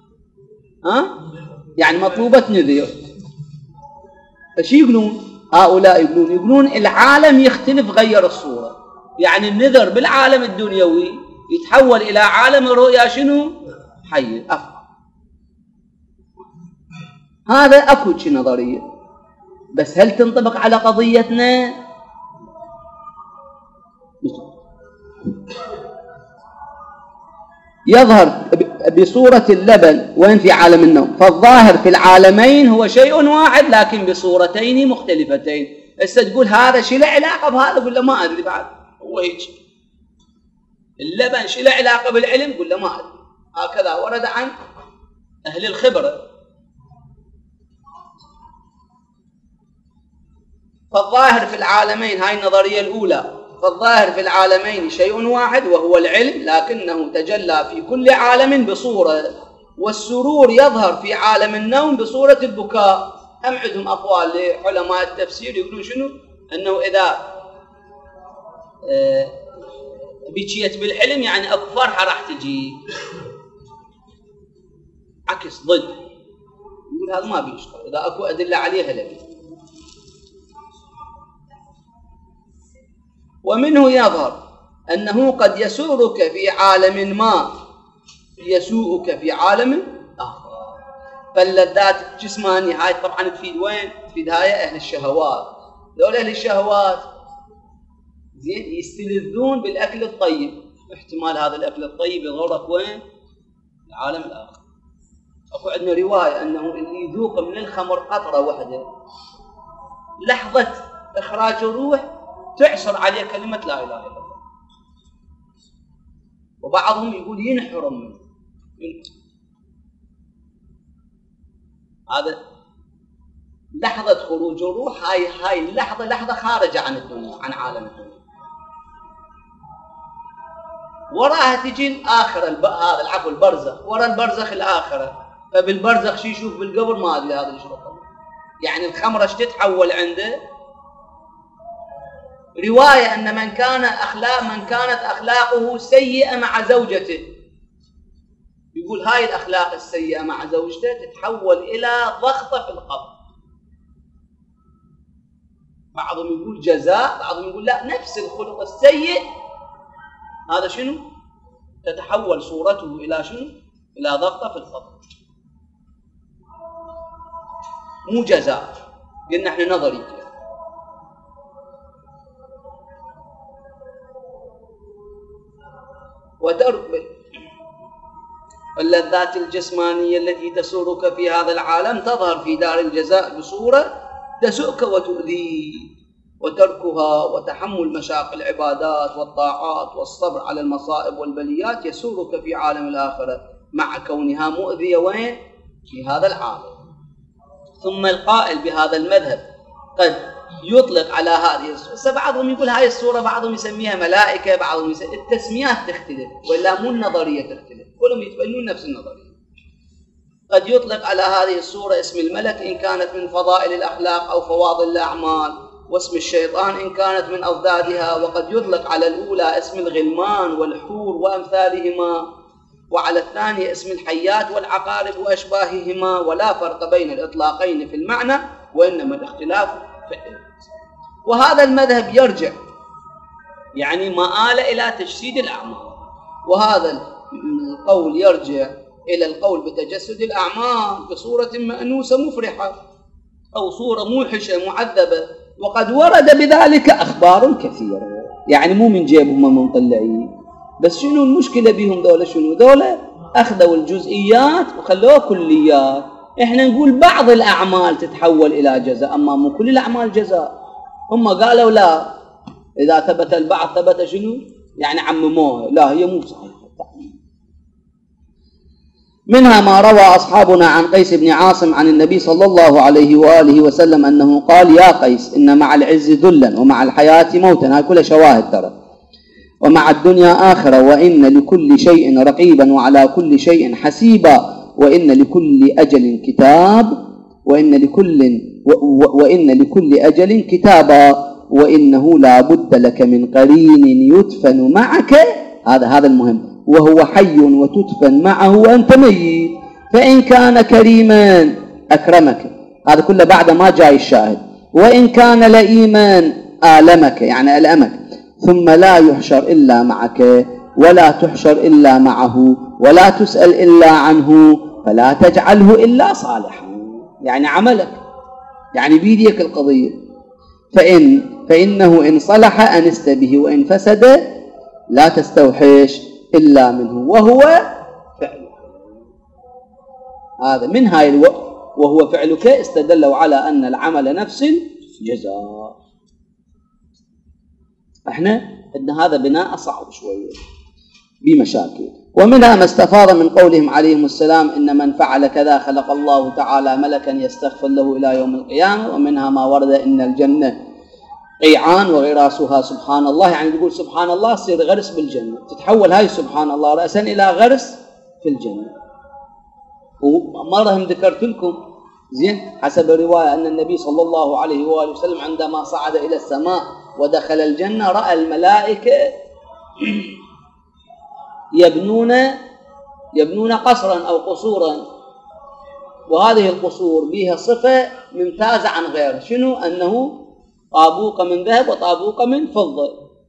[SPEAKER 1] يعني مطلوبة نذير. فشي يقولون هؤلاء؟ يقولون العالم يختلف، غير الصورة، يعني النذر بالعالم الدنيوي يتحول إلى عالم الرؤيا شنو؟ حي أفضل. هذا أكو شي نظرية، بس هل تنطبق على قضيتنا؟ يظهر بصورة اللبن وين؟ في عالم النوم، فالظاهر في العالمين هو شيء واحد لكن بصورتين مختلفتين. هسه تقول هذا شي له علاقة بهذا؟ قل له ما أدري بعد. هو هيك اللبن شي له علاقة بالعلم؟ قل له ما أدري. هكذا ورد عن أهل الخبرة. فالظاهر في العالمين، هاي النظرية الأولى، فالظاهر في العالمين شيء واحد وهو العلم، لكنه تجلى في كل عالم بصورة، والسرور يظهر في عالم النوم بصورة البكاء. هم عندهم أقوال لعلماء التفسير يقولون شنو؟ أنه إذا بكيت بالحلم يعني أكو فرحة راح تجي، عكس ضد. يقول هذا ما بيشتغل، إذا أكو أدلة عليها لبي. ومنه يظهر أنه قد يسرك في عالم ما يسوءك في عالم آخر. فاللذات الجسمانية هاي طبعا تفيد وين؟ تفيد هاي أهل الشهوات. دول أهل الشهوات زين يستلذون بالأكل الطيب، احتمال هذا الأكل الطيب يضرك وين؟ العالم الآخر. أكو عندنا رواية أنه اللي يذوق من الخمر قطرة واحدة لحظة إخراج الروح تعصر عليه كلمة لا إله إلا الله، وبعضهم يقول ينحرم منه. هذا لحظة خروج الروح، هاي اللحظة لحظة خارجة عن الدنيا، عن عالم الدنيا. وراها تجي الآخرة، هذا العفو البرزخ، ورا البرزخ الآخرة. فبالبرزخ شي يشوف بالقبر ما أدري هذا يشرب. يعني الخمرة ايش تتحول عنده؟ رواية أن من كانت أخلاقه سيئة مع زوجته، يقول هاي الأخلاق السيئة مع زوجته تتحول إلى ضغطة في القبر. بعضهم يقول جزاء، بعضهم يقول لا، نفس الخلق السيء هذا شنو؟ تتحول صورته إلى شنو؟ إلى ضغطة في القبر، مو جزاء. قلنا احنا نظري. وترك اللذات الجسمانية التي تسرك في هذا العالم تظهر في دار الجزاء بصورة تسؤك وتؤذيك، وتركها وتحمل مشاق العبادات والطاعات والصبر على المصائب والبليات يسرك في عالم الآخرة مع كونها مؤذية وين؟ في هذا العالم. ثم القائل بهذا المذهب قد يطلق على هذه الصورة، بعضهم يقول هاي الصورة، بعضهم يسميها ملائكة، بعضهم التسميات تختلف ولا مو النظرية تختلف، كلهم يتبنون نفس النظرية. قد يطلق على هذه الصورة اسم الملك إن كانت من فضائل الأخلاق أو فواضل الأعمال، واسم الشيطان إن كانت من أضدادها، وقد يطلق على الأولى اسم الغلمان والحور وأمثالهما، وعلى الثانية اسم الحيات والعقارب وأشباههما، ولا فرق بين الإطلاقين في المعنى وإنما الاختلاف في الإلفاظ. وهذا المذهب يرجع يعني مآل إلى تجسيد الأعمال، وهذا القول يرجع إلى القول بتجسد الأعمال بصورة مأنوسة مفرحة أو صورة موحشة معذبة، وقد ورد بذلك أخبار كثيرة، يعني مو من جيبهم مطلعين. بس شنو المشكلة بهم دولة؟ شنو دولة أخذوا الجزئيات وخلوها كليات. إحنا نقول بعض الأعمال تتحول إلى جزاء، أما مو كل الأعمال جزاء. هم قالوا لا، إذا ثبت البعض ثبت شنو؟ يعني عمموها، لا هي مو صحيحة. منها ما روى أصحابنا عن قيس بن عاصم عن النبي صلى الله عليه وآله وسلم أنه قال: يا قيس، إن مع العز ذلا ومع الحياة موتا. هاي كلها شواهد ترى. ومع الدنيا آخرة، وإن لكل شيء رقيبا وعلى كل شيء حسيبا، وإن لكل أجل كتاب، وإن لكل أجل كتابا، وإنه لا بد لك من قرين يدفن معك، هذا المهم، وهو حي وتدفن معه وأنت ميت، فإن كان كريما أكرمك، هذا كله بعد ما جاء الشاهد، وإن كان لئيما آلمك يعني ألأمك، ثم لا يحشر إلا معك ولا تحشر إلا معه ولا تسأل إلا عنه، فلا تجعله إلا صالحا، يعني عملك، يعني بيديك القضية. فإنه إن صلح أنست به، وإن فسد لا تستوحش إلا منه، وهو فعلك. هذا من هاي الوقت وهو فعلك استدلوا على أن العمل نفس الجزاء. احنا ان هذا بناء صعب شويه بمشاكل. ومنها ما استفاض من قولهم عليهم السلام: ان من فعل كذا خلق الله تعالى ملكا يستغفر له الى يوم القيامه. ومنها ما ورد ان الجنه قيعان وغراسها سبحان الله، يعني تقول سبحان الله تصير غرس بالجنه، تتحول هاي سبحان الله راسا الى غرس في الجنه. ومره ذكرت لكم زين حسب الروايه ان النبي صلى الله عليه واله وسلم عندما صعد الى السماء ودخل الجنة رأى الملائكة يبنون قصرا أو قصورا، وهذه القصور بها صفة ممتازة عن غيره، شنو؟ أنه طابوق من ذهب وطابوق من فضة.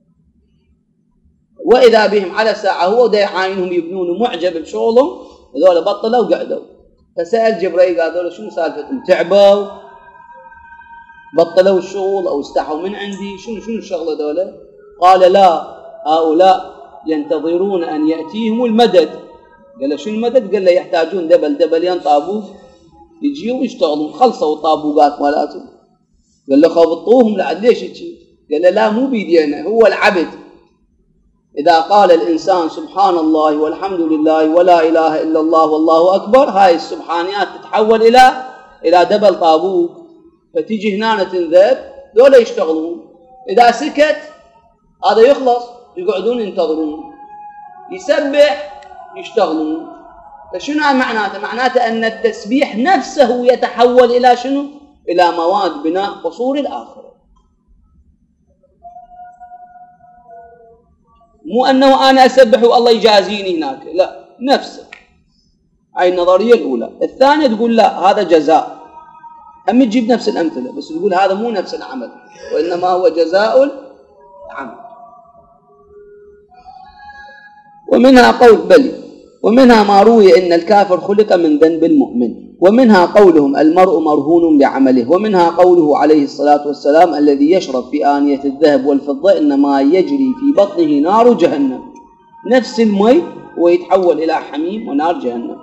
[SPEAKER 1] وإذا بهم على ساعة هو دا يعاينهم يبنون معجب بشغلهم، هذول بطلوا وقعدوا، فسأل جبريل قال: هذول شنو سالفتهم؟ تعبوا؟ بطلوا الشغل أو استحوا من عندي؟ شنو الشغلة دولة؟ قال: لا، هؤلاء ينتظرون أن يأتيهم المدد. قال له: شنو المدد؟ قال له: يحتاجون دبلين طابوق يجيوا ويشتغلون، خلصوا الطابوقات مالاتهم. قال له: خبطوهم لعد ليش يجي؟ قال له: لا مو بيدينا، هو العبد إذا قال الإنسان سبحان الله والحمد لله ولا إله إلا الله والله أكبر، هاي السبحانيات تتحول إلى دبل طابوق، فتيجي هنا تنذب، دول يشتغلون. إذا سكت هذا يخلص، يقعدون ينتظرون، يسبح يشتغلون. فشنو معناته؟ معناته أن التسبيح نفسه يتحول إلى شنو؟ إلى مواد بناء قصور الآخرة. مو أنه أنا أسبح والله يجازيني هناك، لا، نفسه. هاي النظرية الأولى. الثانية تقول لا، هذا جزاء، أم تجيب نفس الأمثلة بس تقول هذا مو نفس العمل، وإنما هو جزاء العمل. ومنها قول بلي، ومنها ما روي إن الكافر خلق من ذنب المؤمن، ومنها قولهم المرء مرهون لعمله، ومنها قوله عليه الصلاة والسلام: الذي يشرب في آنية الذهب والفضة إنما يجري في بطنه نار جهنم. نفس المي ويتحول إلى حميم ونار جهنم.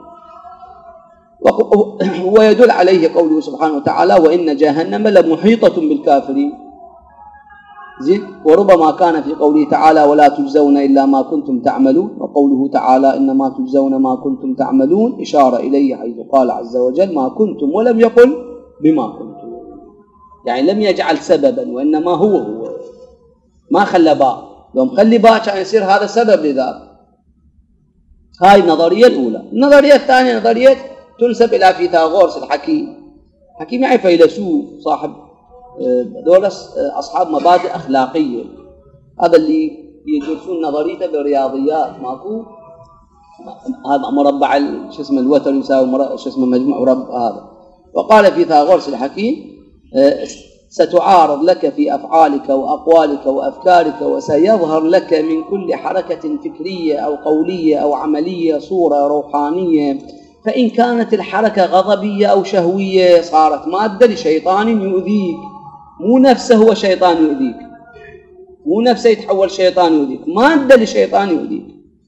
[SPEAKER 1] ويدل عليه قوله سبحانه وتعالى وإن جهنم لمحيطة بالكافرين. زين. وربما كان في قوله تعالى ولا تجزون إلا ما كنتم تعملون، وقوله تعالى إنما تجزون ما كنتم تعملون إشارة إليه حيث قال عز وجل ما كنتم ولم يقل بما كنتم، يعني لم يجعل سببا وإنما هو ما خلى باء، لو مخلي باء كان يصير هذا سبب لذلك. هاي النظرية الأولى. النظرية الثانية نظرية تنسب إلى فيثاغورس الحكيم. حكيم يعني فيلسوف صاحب دول أصحاب مبادئ أخلاقية، هذا اللي يدرسون نظريته بالرياضيات. ماكو هذا مربع شو اسمه الوتر يساوي شو اسمه مجموع مربع هذا. وقال فيثاغورس الحكيم ستعارض لك في أفعالك وأقوالك وأفكارك وسيظهر لك من كل حركة فكرية أو قولية أو عملية صورة روحانية، فإن كانت الحركة غضبية أو شهوية صارت مادة لشيطان يؤذيك، مو نفسه هو شيطان يؤذيك، مو نفسه يتحول شيطان يؤذيك، مادة لشيطان يؤذيك.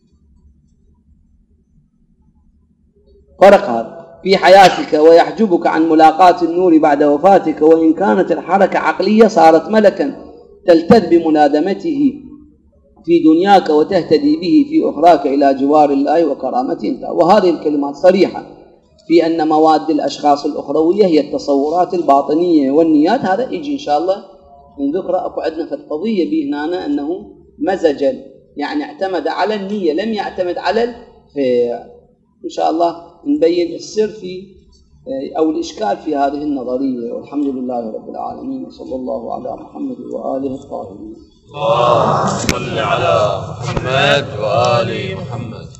[SPEAKER 1] فرق هذا في حياتك ويحجبك عن ملاقاة النور بعد وفاتك، وإن كانت الحركة عقلية صارت ملكا تلتذ بمنادمته في دنياك وتهتدي به في أخراك إلى جوار الله وكرامته. وهذه الكلمات صريحة في أن مواد الأشخاص الأخروية هي التصورات الباطنية والنيات. هذا يجي إن شاء الله من ذكره. أكو عندنا في القضية بهنا أنه مزج، يعني اعتمد على النية لم يعتمد على الفعل. إن شاء الله نبين السر في أو الإشكال في هذه النظرية. والحمد لله رب العالمين، وصلى الله على محمد وآله الطاهرين.
[SPEAKER 2] اللهم صل على محمد وآل محمد.